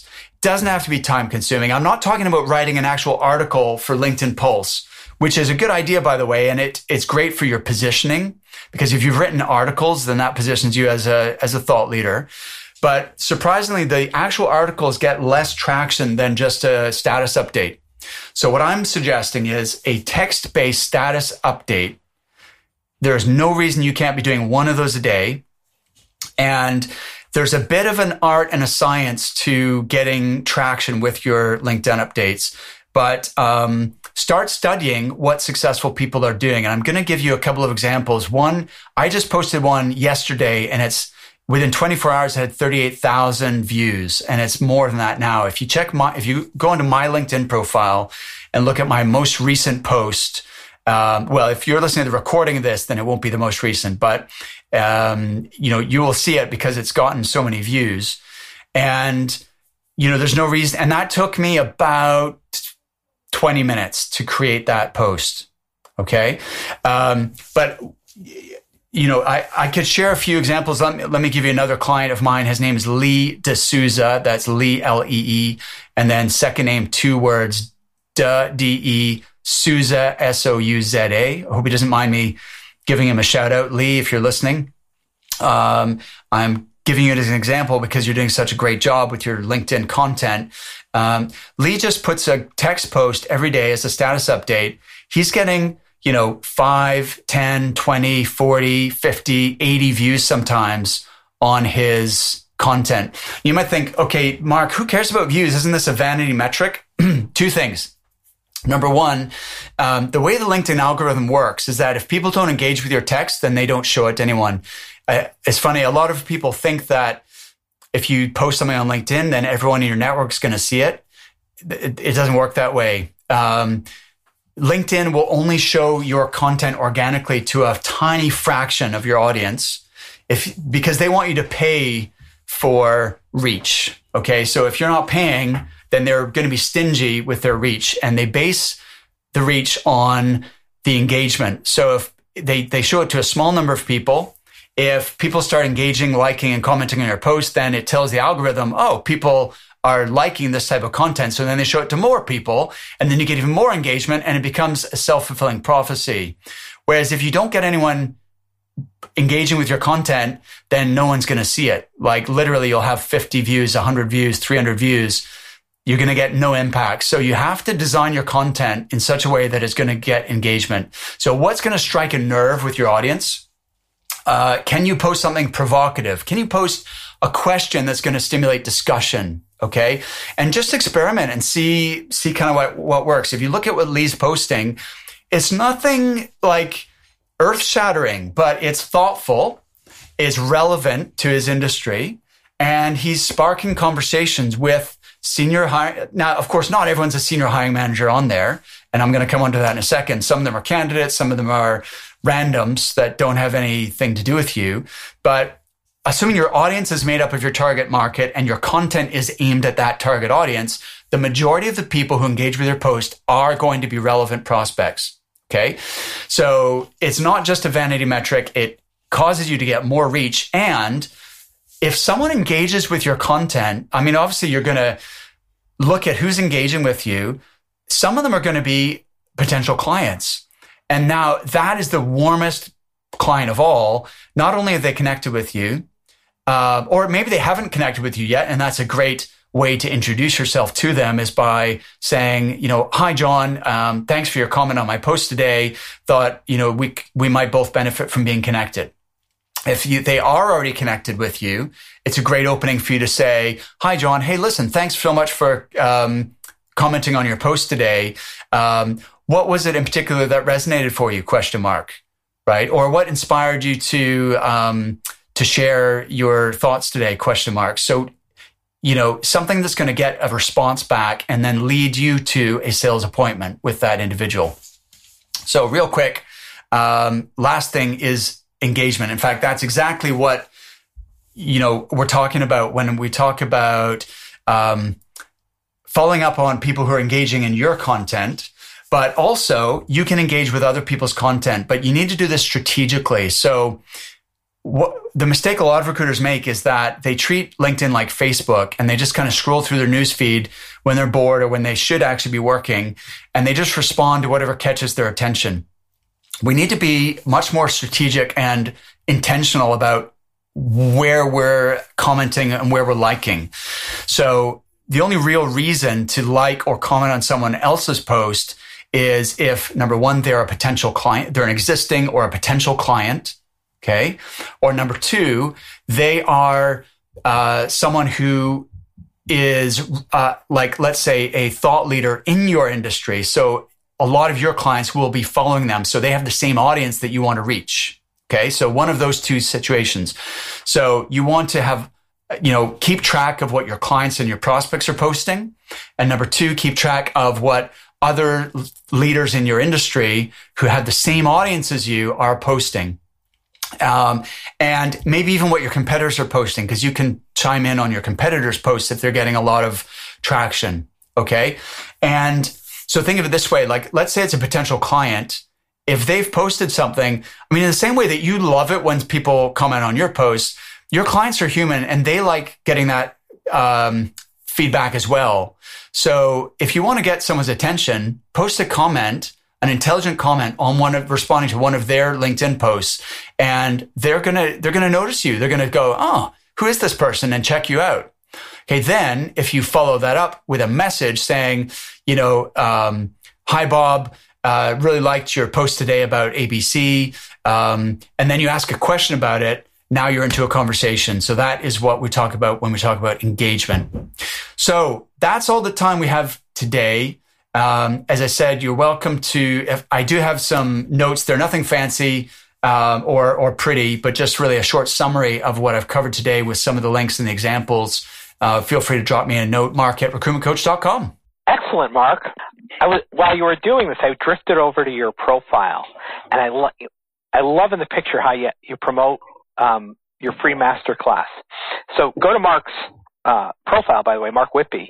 doesn't have to be time consuming. I'm not talking about writing an actual article for LinkedIn Pulse, which is a good idea, by the way. And it it's great for your positioning, because if you've written articles, then that positions you as a, as a thought leader. But surprisingly, the actual articles get less traction than just a status update. So what I'm suggesting is a text-based status update. There's no reason you can't be doing one of those a day. And there's a bit of an art and a science to getting traction with your LinkedIn updates. But um, start studying what successful people are doing. And I'm going to give you a couple of examples. One, I just posted one yesterday, and it's within twenty-four hours, it had thirty-eight thousand views, and it's more than that now. If you check my, if you go into my LinkedIn profile and look at my most recent post, um, well, if you're listening to the recording of this, then it won't be the most recent, but um, you know, you will see it because it's gotten so many views, and you know, there's no reason. And that took me about twenty minutes to create that post. Okay. Um, but you know, I, I could share a few examples. Let me, let me give you another client of mine. His name is Lee D'Souza. That's Lee, L E E. And then second name, two words, D, D E, Souza, S O U Z A. I hope he doesn't mind me giving him a shout out. Lee, if you're listening, um, I'm giving you it as an example because you're doing such a great job with your LinkedIn content. Um, Lee just puts a text post every day as a status update. He's getting, you know, five, ten, twenty, forty, fifty, eighty views sometimes on his content. You might think, okay, Mark, who cares about views? Isn't this a vanity metric? Two things. Number one, um, the way the LinkedIn algorithm works is that if people don't engage with your text, then they don't show it to anyone. Uh, it's funny. A lot of people think that if you post something on LinkedIn, then everyone in your network is going to see it. It, it doesn't work that way. Um, LinkedIn will only show your content organically to a tiny fraction of your audience if because they want you to pay for reach. Okay. So if you're not paying, then they're going to be stingy with their reach, and they base the reach on the engagement. So if they, they show it to a small number of people, if people start engaging, liking, and commenting on your post, then it tells the algorithm, oh, people are liking this type of content. So then they show it to more people, and then you get even more engagement, and it becomes a self-fulfilling prophecy. Whereas if you don't get anyone engaging with your content, then no one's going to see it. Like literally you'll have fifty views, one hundred views, three hundred views. You're going to get no impact. So you have to design your content in such a way that it's going to get engagement. So what's going to strike a nerve with your audience? Uh, can you post something provocative? Can you post a question that's going to stimulate discussion? Okay. And just experiment and see, see kind of what, what works. If you look at what Lee's posting, it's nothing like earth shattering, but it's thoughtful. It's relevant to his industry, and he's sparking conversations with senior hire. Now, of course, not everyone's a senior hiring manager on there. And I'm going to come onto that in a second. Some of them are candidates. Some of them are randoms that don't have anything to do with you. But assuming your audience is made up of your target market and your content is aimed at that target audience, the majority of the people who engage with your post are going to be relevant prospects. Okay. So it's not just a vanity metric. It causes you to get more reach. And if someone engages with your content, I mean, obviously you're going to look at who's engaging with you. Some of them are going to be potential clients. And now that is the warmest client of all. Not only have they connected with you, uh, or maybe they haven't connected with you yet, and that's a great way to introduce yourself to them is by saying, you know, hi, John, um, thanks for your comment on my post today. Thought, you know, we we might both benefit from being connected. If you they are already connected with you, it's a great opening for you to say, hi, John, hey, listen, thanks so much for um, commenting on your post today. Um, what was it in particular that resonated for you? Question mark, right? Or what inspired you to um, to share your thoughts today? Question mark. So, you know, something that's going to get a response back and then lead you to a sales appointment with that individual. So real quick, um, last thing is engagement. In fact, that's exactly what, you know, we're talking about when we talk about um, following up on people who are engaging in your content, but also you can engage with other people's content, but you need to do this strategically. So what the mistake a lot of recruiters make is that they treat LinkedIn like Facebook, and they just kind of scroll through their news feed when they're bored or when they should actually be working, and they just respond to whatever catches their attention. We need to be much more strategic and intentional about where we're commenting and where we're liking. So the only real reason to like or comment on someone else's post is if, number one, they're a potential client, they're an existing or a potential client. Okay. Or number two, they are uh, someone who is uh, like, let's say, a thought leader in your industry. So a lot of your clients will be following them. So they have the same audience that you want to reach. Okay. So one of those two situations. So you want to have, you know, keep track of what your clients and your prospects are posting. And number two, keep track of what other leaders in your industry who have the same audience as you are posting. Um, and maybe even what your competitors are posting, because you can chime in on your competitors' posts if they're getting a lot of traction. Okay. And so think of it this way, like, let's say it's a potential client. If they've posted something, I mean, in the same way that you love it when people comment on your posts, your clients are human and they like getting that, um, feedback as well. So if you want to get someone's attention, post a comment, an intelligent comment on one of responding to one of their LinkedIn posts, and they're going to, they're going to notice you. They're going to go, oh, who is this person? And check you out. Okay. Then if you follow that up with a message saying, you know, um, hi, Bob, uh, really liked your post today about A B C. Um, and then you ask a question about it. Now you're into a conversation. So that is what we talk about when we talk about engagement. So that's all the time we have today. Um, as I said, you're welcome to, if I do have some notes, they're nothing fancy, um, or, or pretty, but just really a short summary of what I've covered today with some of the links and the examples. Uh, feel free to drop me a note, Mark at recruitment coach dot com. Excellent, Mark. I was, while you were doing this, I drifted over to your profile, and I, lo- I love in the picture how you, you promote, um, your free masterclass. So go to Mark's, uh, profile, by the way, Mark Whitby.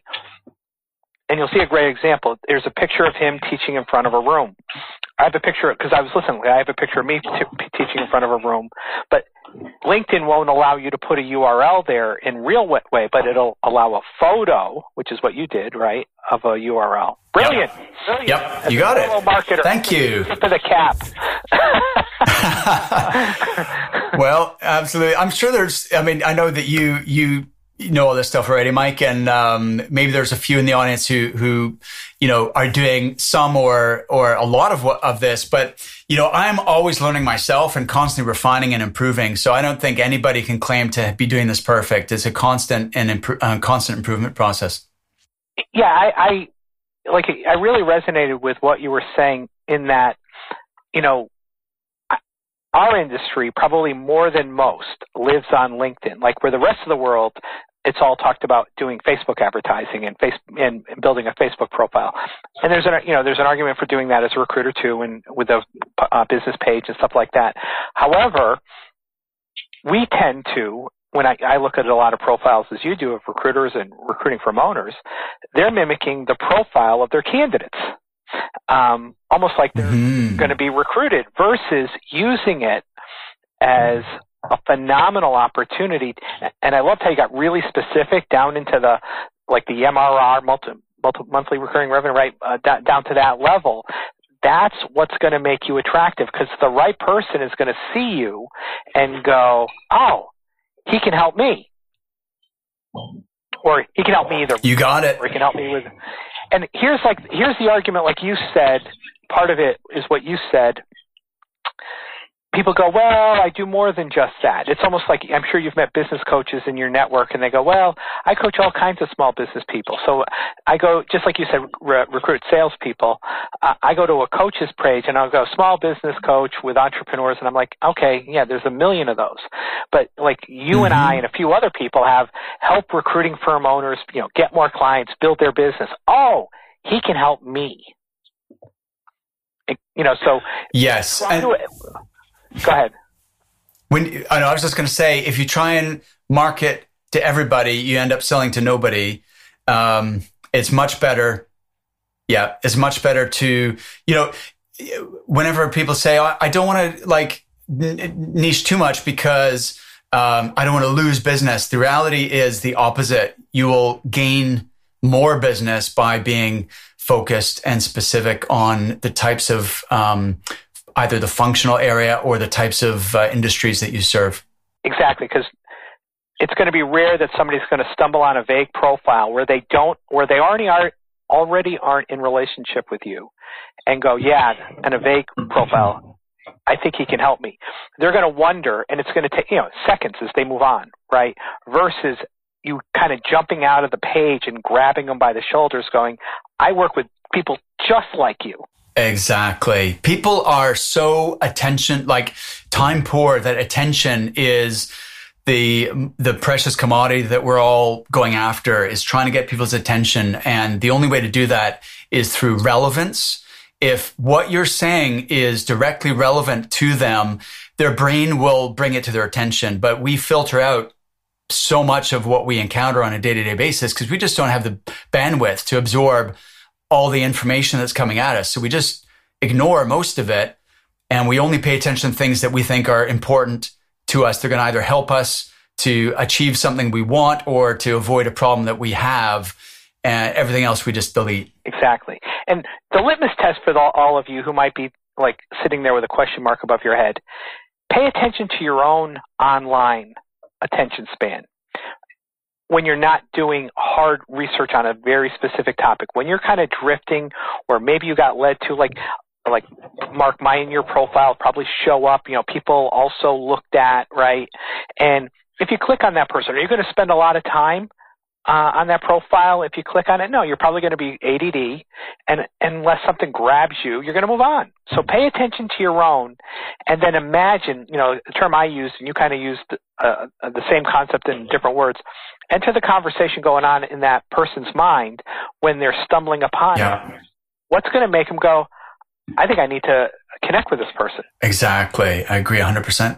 And you'll see a great example. There's a picture of him teaching in front of a room. I have a picture, because I was listening, I have a picture of me t- teaching in front of a room. But LinkedIn won't allow you to put a U R L there in real way, but it'll allow a photo, which is what you did, right, of a U R L. Brilliant. Yep, Brilliant. yep. You got it. Marketer. Thank you. Tip of the cap. Well, absolutely. I'm sure there's, I mean, I know that you, you, you know all this stuff already, Mike, and um, maybe there's a few in the audience who, who, you know, are doing some or or a lot of of this. But you know, I'm always learning myself and constantly refining and improving. So I don't think anybody can claim to be doing this perfect. It's a constant and impro- uh, constant improvement process. Yeah, I, I like. I really resonated with what you were saying in that, you know, our industry, probably more than most, lives on LinkedIn. Like where the rest of the world, it's all talked about doing Facebook advertising and face and building a Facebook profile. And there's an, you know, there's an argument for doing that as a recruiter too, and with a uh, business page and stuff like that. However, we tend to, when I, I look at a lot of profiles as you do of recruiters and recruiting from owners, they're mimicking the profile of their candidates. Um, almost like they're mm-hmm. going to be recruited versus using it as a phenomenal opportunity. And I loved how you got really specific down into the, like the M R R, multi, multi, monthly recurring revenue, right, uh, d- down to that level. That's what's going to make you attractive, because the right person is going to see you and go, oh, he can help me. Or he can help me either. You got it. Or he can help me with... And here's like here's the argument, like you said, part of it is what you said. People go, well, I do more than just that. It's almost like, I'm sure you've met business coaches in your network, and they go, well, I coach all kinds of small business people. So I go, just like you said, re- recruit salespeople. Uh, I go to a coach's page, and I'll go, small business coach with entrepreneurs, and I'm like, okay, yeah, there's a million of those. But like you mm-hmm. and I and a few other people have helped recruiting firm owners, you know, get more clients, build their business. Oh, he can help me. You know, so yes. And- Go ahead. When I know, I was just going to say, if you try and market to everybody, you end up selling to nobody. Um, it's much better. Yeah, it's much better to, you know, whenever people say, oh, I don't want to like niche too much because um, I don't want to lose business. The reality is the opposite. You will gain more business by being focused and specific on the types of um, either the functional area or the types of uh, industries that you serve. Exactly, because it's going to be rare that somebody's going to stumble on a vague profile where they don't, where they already are already aren't in relationship with you, and go, yeah, and a vague profile, I think he can help me. They're going to wonder, and it's going to take you know seconds as they move on, right? Versus you kind of jumping out of the page and grabbing them by the shoulders, going, I work with people just like you. Exactly. People are so attention, like time poor, that attention is the the precious commodity that we're all going after, is trying to get people's attention. And the only way to do that is through relevance. If what you're saying is directly relevant to them, their brain will bring it to their attention. But we filter out so much of what we encounter on a day-to-day basis because we just don't have the bandwidth to absorb all the information that's coming at us. So we just ignore most of it, and we only pay attention to things that we think are important to us. They're going to either help us to achieve something we want or to avoid a problem that we have, and everything else we just delete. Exactly. And the litmus test for the, all of you who might be like sitting there with a question mark above your head, pay attention to your own online attention span. When you're not doing hard research on a very specific topic, when you're kind of drifting, or maybe you got led to, like, like Mark, my in your profile probably show up, you know, people also looked at, right? And if you click on that person, are you going to spend a lot of time uh, on that profile? If you click on it, no, you're probably going to be A D D, and unless something grabs you, you're going to move on. So pay attention to your own, and then imagine, you know, the term I used, and you kind of used uh, the same concept in different words. Enter the conversation going on in that person's mind when they're stumbling upon yeah. it. What's going to make them go, I think I need to connect with this person? Exactly. I agree one hundred percent.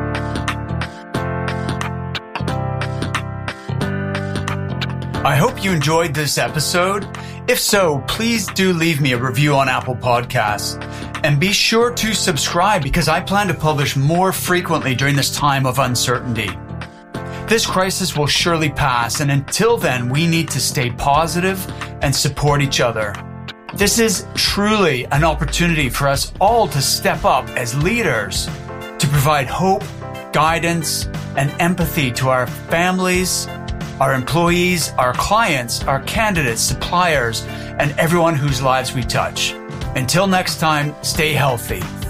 I hope you enjoyed this episode. If so, please do leave me a review on Apple Podcasts. And be sure to subscribe because I plan to publish more frequently during this time of uncertainty. This crisis will surely pass, and until then, we need to stay positive and support each other. This is truly an opportunity for us all to step up as leaders, to provide hope, guidance, and empathy to our families, our employees, our clients, our candidates, suppliers, and everyone whose lives we touch. Until next time, stay healthy.